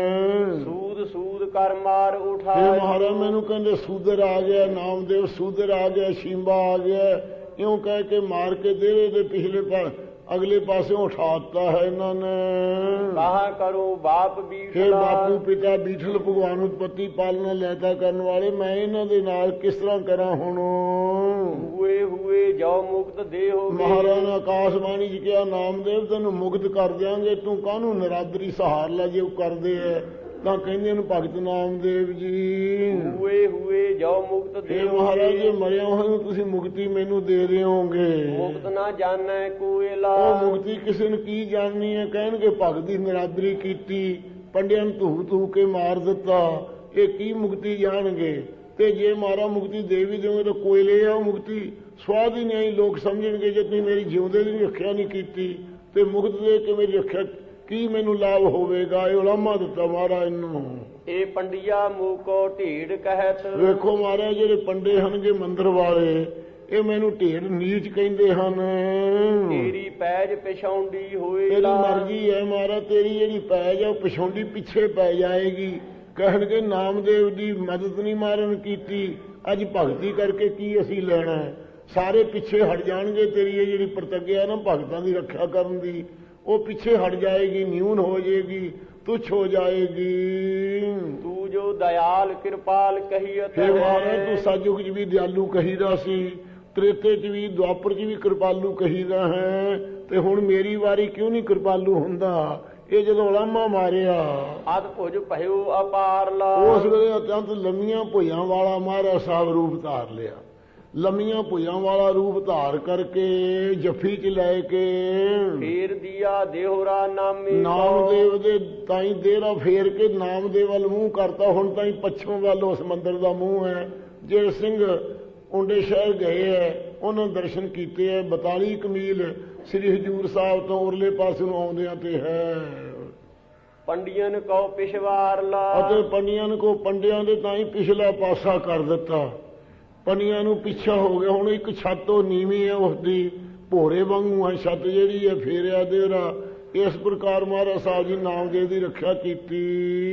ਸੂਦ ਸੂਦ ਕਰ ਮਾਰ ਉਠਾ, ਇਹ ਮਹਾਰਾਜ ਮੈਨੂੰ ਕਹਿੰਦੇ ਸੂਦਰ ਆ ਗਿਆ, ਨਾਮਦੇਵ ਸੂਦਰ ਆ ਗਿਆ, ਸ਼ੀਂਬਾ ਆ ਗਿਆ, ਇਉਂ ਕਹਿ ਕੇ ਮਾਰ ਕੇ ਦੇਰੇ ਦੇ ਪਿਛਲੇ ਪਾਸ ਅਗਲੇ ਪਾਸੇ ਉਠਾ ਦਿੱਤਾ ਹੈ ਇਹਨਾਂ ਨੇ। ਕਹਾ ਕਰੋ ਬਾਪ ਬੀਠਲਾ, ਹੇ ਬਾਪੂ ਪਿਤਾ ਬੀਠਲ ਭਗਵਾਨ ਉਤਪਤੀ ਪਾਲਣਾ ਲੈਤਾ ਕਰਨ ਵਾਲੇ, ਮੈਂ ਇਹਨਾਂ ਦੇ ਨਾਲ ਕਿਸ ਤਰ੍ਹਾਂ ਕਰਾਂ ਹੁਣ। ਹੁਏ ਹੁਏ ਜੋ ਮੁਕਤ ਦੇ ਹੋ। ਮਹਾਰਾਜ ਨੇ ਆਕਾਸ਼ਬਾਣੀ 'ਚ ਕਿਹਾ ਨਾਮਦੇਵ ਤੈਨੂੰ ਮੁਕਤ ਕਰ ਦਿਆਂਗੇ, ਤੂੰ ਕਾਹਨੂੰ ਨਰਾਦਰੀ ਸਹਾਰ ਲੈ ਜੇ ਉਹ ਕਰਦੇ ਹੈ ਤਾਂ ਕਹਿੰਦੇ ਨੇ ਭਗਤ ਨਾਮਦੇਵ ਜੀ। ਹੁਏ ਹੁਏ ਜੋ ਮੁਕਤ ਦੇ ਹੋ। ਮਹਾਰਾਜ ਜੀ ਮਰਿਆ ਹੋਇਆ ਨੂੰ ਤੁਸੀਂ ਮੁਕਤੀ ਮੈਨੂੰ ਦੇ ਰਹੇ ਹੋਗੇ। ਮੁਕਤ ਨਾ ਜਾਣੈ ਕੋਇਲਾ, ਉਹ ਮੁਕਤੀ ਕਿਸੇ ਨੂੰ ਕੀ ਜਾਣਨੀ ਹੈ। ਕਹਿਣਗੇ ਭਗਤ ਦੀ ਨਰਾਦਰੀ ਕੀਤੀ, ਪੰਡਿਆਂ ਨੂੰ ਧੂ ਧੂ ਕੇ ਮਾਰ ਦਿੱਤਾ, ਇਹ ਕੀ ਮੁਕਤੀ ਜਾਣਗੇ। ਤੇ ਜੇ ਮਾਰਾ ਮੁਕਤੀ ਦੇ ਵੀ ਦੇਵੋਗੇ ਤਾਂ ਕੋਇਲੇ ਆ ਉਹ ਮੁਕਤੀ, ਸਵਾਦ ਹੀ ਨਹੀਂ। ਲੋਕ ਸਮਝਣਗੇ ਜੇ ਤੁਸੀਂ ਮੇਰੀ ਜਿਉਂਦੇ ਦੀ ਰੱਖਿਆ ਨਹੀਂ ਕੀਤੀ ਤੇ ਮੁਕਤ ਦੇ ਕੇ ਮੇਰੀ ਰੱਖਿਆ ਕੀ ਮੈਨੂੰ ਲਾਭ ਹੋਵੇਗਾ। ਇਹ ਉਲਾਮਾ ਦਿੱਤਾ ਮਹਾਰਾਜ ਨੂੰ। ਇਹ ਪੰਡਿਆ ਮੂਕੋ ਢੀੜ ਕਹਿਤ। ਵੇਖੋ ਮਹਾਰਾਜ ਜਿਹੜੇ ਪੰਡੇ ਹਨ ਜੇ ਮੰਦਰ ਵਾਲੇ, ਇਹ ਮੈਨੂੰ ਢੀੜ ਨੀਚ ਕਹਿੰਦੇ ਹਨ। ਤੇਰੀ ਪੈਜ ਪਿਛਾਉਂਦੀ ਹੋਏ, ਤੇਰੀ ਮਰਜ਼ੀ ਹੈ ਮਹਾਰਾਜ, ਤੇਰੀ ਜਿਹੜੀ ਪੈਜ ਹੈ ਉਹ ਪਿਛਾਉਂਦੀ ਪਿੱਛੇ ਪੈ ਜਾਏਗੀ। ਕਹਿਣਗੇ ਨਾਮਦੇਵ ਦੀ ਮਦਦ ਨਹੀਂ ਮਾਰਨ ਕੀਤੀ, ਅੱਜ ਭਗਤੀ ਕਰਕੇ ਕੀ ਅਸੀਂ ਲੈਣਾ। ਸਾਰੇ ਪਿੱਛੇ ਹਟ ਜਾਣਗੇ। ਤੇਰੀ ਇਹ ਜਿਹੜੀ ਪ੍ਰਤੱਗਿਆ ਨਾ ਭਗਤਾਂ ਦੀ ਰੱਖਿਆ ਕਰਨ ਦੀ, ਉਹ ਪਿੱਛੇ ਹਟ ਜਾਏਗੀ, ਨਿਊਨ ਹੋ ਜਾਏਗੀ, ਤੁਛ ਹੋ ਜਾਏਗੀ। ਤੂੰ ਜੋ ਦਇਆਲ ਕਿਰਪਾਲ ਕਹੀਅਤ ਹੈ। ਮਹਾਰਾਜ ਤੂੰ ਸਤਿਯੁਗ 'ਚ ਵੀ ਦਿਆਲੂ ਕਹੀਦਾ ਸੀ, ਤ੍ਰੇਤੇ 'ਚ ਵੀ ਦੁਆਪਰ 'ਚ ਵੀ ਕਿਰਪਾਲੂ ਕਹੀਦਾ ਹੈ, ਤੇ ਹੁਣ ਮੇਰੀ ਵਾਰੀ ਕਿਉਂ ਨਹੀਂ ਕਿਰਪਾਲੂ ਹੁੰਦਾ। ਇਹ ਜਦੋਂ ਉਲਾਮਾ ਮਾਰਿਆ ਅਦ ਭੁਜ ਭਇਓ ਅਪਾਰ ਲਾ, ਉਸ ਵੇਲੇ ਅਤਿਅੰਤ ਲੰਮੀਆਂ ਭੁਜਾਂ ਵਾਲਾ ਮਹਾਰਾਜ ਸਾਹਿਬ ਰੂਪ ਧਾਰ ਲਿਆ। ਲੰਮੀਆਂ ਭੁਜਾਂ ਵਾਲਾ ਰੂਪ ਧਾਰ ਕਰਕੇ ਜੱਫੀ ਚ ਲੈ ਕੇ ਫੇਰ ਦੀਆ ਦੇਹੁਰਾ ਨਾਮੇ ਨਾਮਦੇਵ ਦੇ ਤਾਈ ਦੇਰਾ ਫੇਰ ਕੇ ਨਾਮਦੇਵ ਵੱਲ ਮੂੰਹ ਕਰਤਾ। ਹੁਣ ਤਾਈ ਪੱਛੋਂ ਵੱਲ ਉਸ ਮੰਦਰ ਦਾ ਮੂੰਹ ਹੈ। ਜਿਹੜੇ ਸਿੰਘ ਉਂਡੇ ਸ਼ਹਿਰ ਗਏ ਹੈ ਉਹਨਾਂ ਦਰਸ਼ਨ ਕੀਤੇ ਹੈ। ਬਤਾਲੀ ਕਮੀਲ ਸ੍ਰੀ ਹਜੂਰ ਸਾਹਿਬ ਤੋਂ ਉਰਲੇ ਪਾਸੇ ਨੂੰ ਆਉਂਦਿਆਂ ਤੇ ਹੈ। ਪੰਡੀਆਂ ਕੋ ਪਿਛਵਾਰ ਲਾ ਅਤੇ ਪੰਡੀਆਂ ਕੋ ਪੰਡਿਆਂ ਦੇ ਤਾਂ ਹੀ ਪਿਛਲਾ ਪਾਸਾ ਕਰ ਦਿੱਤਾ। ਪੰਡੀਆਂ ਨੂੰ ਪਿੱਛਾ ਹੋ ਗਿਆ। ਹੁਣ ਇੱਕ ਛੱਤ ਉਹ ਨੀਵੀਂ ਹੈ, ਉਸਦੀ ਭੋਰੇ ਵਾਂਗੂ ਹੈ ਛੱਤ ਜਿਹੜੀ ਹੈ ਫੇਰਿਆ ਦੇਰਾ। ਇਸ ਪ੍ਰਕਾਰ ਮਹਾਰਾਜ ਸਾਹਿਬ ਜੀ ਨਾਮਦੇਵ ਦੀ ਰੱਖਿਆ ਕੀਤੀ।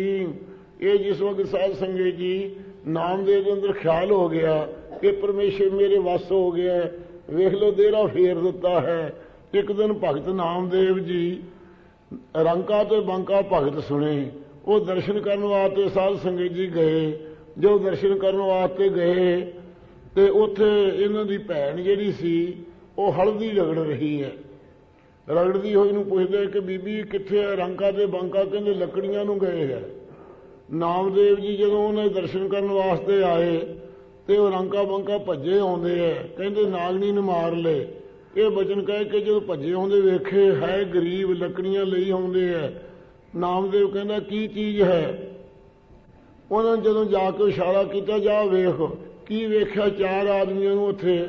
ਇਹ ਜਿਸ ਵਕਤ ਸਾਧ ਸੰਗਤ ਜੀ ਨਾਮਦੇਵ ਦੇ ਅੰਦਰ ਖਿਆਲ ਹੋ ਗਿਆ ਕਿ ਪਰਮੇਸ਼ਰ ਮੇਰੇ ਵੱਸ ਹੋ ਗਿਆ, ਵੇਖ ਲਓ ਦੇਰਾ ਫੇਰ ਦਿੱਤਾ ਹੈ। ਇੱਕ ਦਿਨ ਭਗਤ ਨਾਮਦੇਵ ਜੀ ਰੰਕਾ ਤੇ ਬੰਕਾ ਭਗਤ ਸੁਣੇ। ਉਹ ਦਰਸ਼ਨ ਕਰਨ ਵਾਸਤੇ ਸਾਧ ਸੰਗਤ ਜੀ ਗਏ। ਜੋ ਦਰਸ਼ਨ ਕਰਨ ਵਾਸਤੇ ਗਏ ਤੇ ਉੱਥੇ ਇਹਨਾਂ ਦੀ ਭੈਣ ਜਿਹੜੀ ਸੀ ਉਹ ਹਲਦੀ ਰਗੜ ਰਹੀ ਹੈ। ਰਗੜਦੀ ਹੋਈ ਨੂੰ ਪੁੱਛਦੇ ਕਿ ਬੀਬੀ ਕਿੱਥੇ ਹੈ? ਰੰਕਾ ਤੇ ਬੰਕਾ ਕਹਿੰਦੇ ਲੱਕੜੀਆਂ ਨੂੰ ਗਏ ਹੈ। ਨਾਮਦੇਵ ਜੀ ਜਦੋਂ ਉਹਨੇ ਦਰਸ਼ਨ ਕਰਨ ਵਾਸਤੇ ਆਏ ਤੇ ਉਹ ਰੰਕਾ ਬੰਕਾ ਭੱਜੇ ਆਉਂਦੇ ਹੈ। ਕਹਿੰਦੇ ਨਾਗਣੀ ਨੂੰ ਮਾਰ ਲਏ। ਇਹ ਬਚਨ ਕਹਿ ਕੇ ਜਦੋਂ ਭੱਜੇ ਆਉਂਦੇ ਵੇਖੇ ਹੈ ਗਰੀਬ ਲੱਕੜੀਆਂ ਲਈ ਆਉਂਦੇ ਹੈ। ਨਾਮਦੇਵ ਕਹਿੰਦਾ ਕੀ ਚੀਜ਼ ਹੈ? ਉਹਨਾਂ ਨੇ ਜਦੋਂ ਜਾ ਕੇ ਇਸ਼ਾਰਾ ਕੀਤਾ ਜਾ ਵੇਖ। ਕੀ ਵੇਖਿਆ? ਚਾਰ ਆਦਮੀਆਂ ਨੂੰ ਉੱਥੇ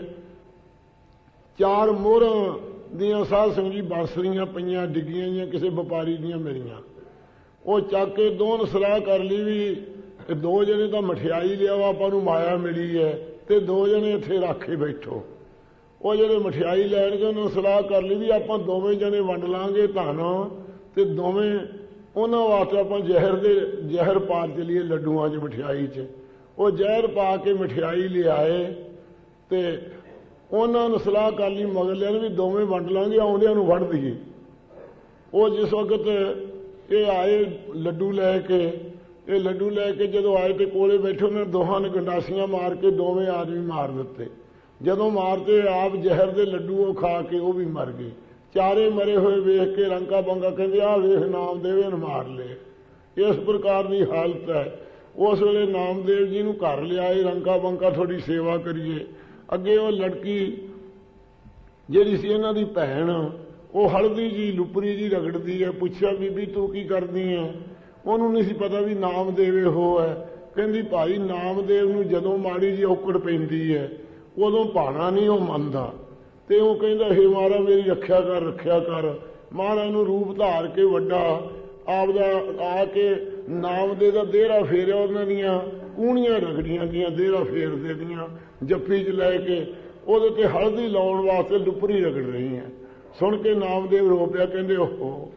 ਚਾਰ ਮੋਹਰਾਂ ਦੀਆਂ ਸਾਧ ਸੰਗਤ ਜੀ ਬਾਂਸਰੀਆਂ ਪਈਆਂ ਡਿੱਗੀਆਂ ਜਾਂ ਕਿਸੇ ਵਪਾਰੀ ਦੀਆਂ ਮਿਲੀਆਂ। ਉਹ ਚੱਕ ਕੇ ਦੋਨ ਸਲਾਹ ਕਰ ਲਈ ਵੀ ਦੋ ਜਣੇ ਤਾਂ ਮਠਿਆਈ ਲਿਆਓ, ਆਪਾਂ ਨੂੰ ਮਾਇਆ ਮਿਲੀ ਹੈ, ਤੇ ਦੋ ਜਣੇ ਇੱਥੇ ਰੱਖੇ ਬੈਠੋ। ਉਹ ਜਿਹੜੇ ਮਠਿਆਈ ਲੈਣਗੇ ਉਹਨਾਂ ਨੂੰ ਸਲਾਹ ਕਰ ਲਈ ਵੀ ਆਪਾਂ ਦੋਵੇਂ ਜਣੇ ਵੰਡ ਲਾਂਗੇ ਧਨ, ਤੇ ਦੋਵੇਂ ਉਹਨਾਂ ਵਾਸਤੇ ਆਪਾਂ ਜ਼ਹਿਰ ਦੇ ਜ਼ਹਿਰ ਪਾ ਚਲੀਏ ਲੱਡੂਆਂ 'ਚ ਮਠਿਆਈ 'ਚ। ਉਹ ਜ਼ਹਿਰ ਪਾ ਕੇ ਮਠਿਆਈ ਲਿਆਏ ਤੇ ਉਹਨਾਂ ਨੂੰ ਸਲਾਹ ਕਰ ਲਈ ਮਗਰਲਿਆਂ ਨੂੰ ਵੀ ਦੋਵੇਂ ਵੰਡ ਲਾਂਗੇ, ਆਉਂਦਿਆਂ ਨੂੰ ਵੰਡ ਦਈਏ। ਉਹ ਜਿਸ ਵਕਤ ਇਹ ਆਏ ਲੱਡੂ ਲੈ ਕੇ, ਇਹ ਲੱਡੂ ਲੈ ਕੇ ਜਦੋਂ ਆਏ ਤੇ ਕੋਲੇ ਬੈਠੇ ਉਹਨਾਂ ਨੇ ਦੋਹਾਂ ਨੇ ਗੰਡਾਸੀਆਂ ਮਾਰ ਕੇ ਦੋਵੇਂ ਆਦਮੀ ਮਾਰ ਦਿੱਤੇ। ਜਦੋਂ ਮਾਰਤੇ ਆਪ ਜ਼ਹਿਰ ਦੇ ਲੱਡੂ ਉਹ ਖਾ ਕੇ ਉਹ ਵੀ ਮਰ ਗਏ। ਚਾਰੇ ਮਰੇ ਹੋਏ ਵੇਖ ਕੇ ਰੰਕਾ ਬੰਕਾ ਕਹਿੰਦੇ ਆਹ ਵੇਖ ਨਾਮਦੇਵ ਨੇ ਮਾਰ ਲਏ। ਇਸ ਪ੍ਰਕਾਰ ਦੀ ਹਾਲਤ ਹੈ। ਉਸ ਵੇਲੇ ਨਾਮਦੇਵ ਜੀ ਨੂੰ ਘਰ ਲਿਆਏ। ਰੰਕਾ ਬੰਕਾ ਥੋੜੀ ਸੇਵਾ ਕਰੀਏ। ਅੱਗੇ ਉਹ ਲੜਕੀ ਜਿਹੜੀ ਸੀ ਇਹਨਾਂ ਦੀ ਭੈਣ ਉਹ ਹਲਦੀ ਜੀ ਲੁਪਰੀ ਜੀ ਰਗੜਦੀ ਹੈ। ਪੁੱਛਿਆ ਬੀਬੀ ਤੂੰ ਕੀ ਕਰਦੀ ਹੈ? ਉਹਨੂੰ ਨਹੀਂ ਸੀ ਪਤਾ ਵੀ ਨਾਮਦੇਵ ਇਹੋ ਹੈ। ਕਹਿੰਦੀ ਭਾਈ ਨਾਮਦੇਵ ਨੂੰ ਜਦੋਂ ਮਾੜੀ ਜੀ ਔਕੜ ਪੈਂਦੀ ਹੈ ਉਦੋਂ ਭਾਣਾ ਨਹੀਂ ਉਹ ਮੰਨਦਾ, ਤੇ ਉਹ ਕਹਿੰਦਾ ਹੇ ਮਹਾਰਾਜ ਮੇਰੀ ਰੱਖਿਆ ਕਰ ਰੱਖਿਆ ਕਰ। ਮਹਾਰਾਜ ਨੂੰ ਰੂਪ ਧਾਰ ਕੇ ਵੱਡਾ ਆਪਦਾ ਆ ਕੇ ਨਾਮਦੇਵ ਦਾ ਦੇਹਰਾ ਫੇਰਿਆ। ਉਹਨਾਂ ਦੀਆਂ ਕੂਣੀਆਂ ਰਗੜੀਆਂ ਦੀਆਂ ਦੇਹਰਾ ਫੇਰਦੇ ਦੀਆਂ ਜੱਫੀ 'ਚ ਲੈ ਕੇ ਉਹਦੇ ਤੇ ਹਲਦੀ ਲਾਉਣ ਵਾਸਤੇ ਲੁਪਰੀ ਰਗੜ ਰਹੀ ਹੈ। ਸੁਣ ਕੇ ਨਾਮਦੇਵ ਰੋ ਪਿਆ। ਕਹਿੰਦੇ ਓਹੋ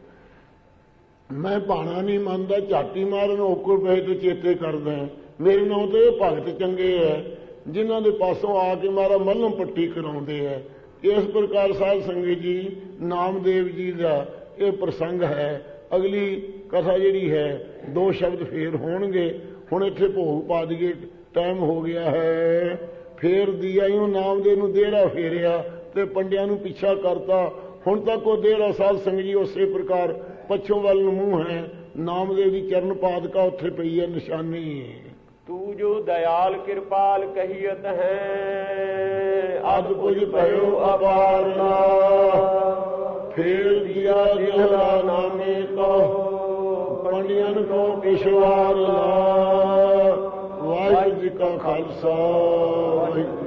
ਮੈਂ ਭਾਣਾ ਨਹੀਂ ਮੰਨਦਾ, ਝਾਟੀ ਮਾਰਨ ਔਕੜ ਪਏ ਤੇ ਚੇਤੇ ਕਰਦਾ। ਮੇਰੇ ਨਾਲ ਤੇ ਇਹ ਭਗਤ ਚੰਗੇ ਹੈ ਜਿਨ੍ਹਾਂ ਦੇ ਪਾਸੋਂ ਆ ਕੇ ਮਾਰਾ ਮੱਲਮ ਪੱਟੀ ਕਰਾਉਂਦੇ ਹੈ। ਇਸ ਪ੍ਰਕਾਰ ਸਾਧ ਸੰਗਤ ਜੀ ਨਾਮਦੇਵ ਜੀ ਦਾ ਇਹ ਪ੍ਰਸੰਗ ਹੈ। ਅਗਲੀ ਕਥਾ ਜਿਹੜੀ ਹੈ ਦੋ ਸ਼ਬਦ ਫੇਰ ਹੋਣਗੇ। ਹੁਣ ਇੱਥੇ ਭੋਗ ਪਾ ਦਈਏ, ਟਾਈਮ ਹੋ ਗਿਆ ਹੈ। ਫੇਰ ਦੀਆ ਹੀ ਨਾਮਦੇਵ ਨੂੰ ਦੇਹਰਾ ਫੇਰਿਆ ਤੇ ਪੰਡਿਆਂ ਨੂੰ ਪਿੱਛਾ ਕਰਤਾ। ਹੁਣ ਤੱਕ ਉਹ ਦੇਹਰਾ ਸਾਧ ਸੰਗਤ ਜੀ ਉਸੇ ਪ੍ਰਕਾਰ ਪੱਛੋਂ ਵੱਲ ਨੂੰ ਮੂੰਹ ਹੈ। ਨਾਮਦੇਵ ਦੀ ਚਰਨ ਪਾਦਕਾ ਉੱਥੇ ਪਈ ਹੈ ਨਿਸ਼ਾਨੀ। ਤੂੰ ਜੋ ਦਇਆਲ ਕਿਰਪਾਲ ਕਹੀਅਤ ਹੈ ਅਦ ਕੁਝ ਭਇਓ ਅਪਾਰਨਾ। ਫੇਰ ਦਿਆ ਦੇਹਰਾ ਨਾਮੇ ਕੋ ਪੰਡਿਆਂ ਕੋ ਵਿਸ਼ਵਾਰ ਲਾ। ਵਾਹਿਗੁਰੂ ਜੀ ਕਾ ਖਾਲਸਾ ਵਾਹਿਗੁਰੂ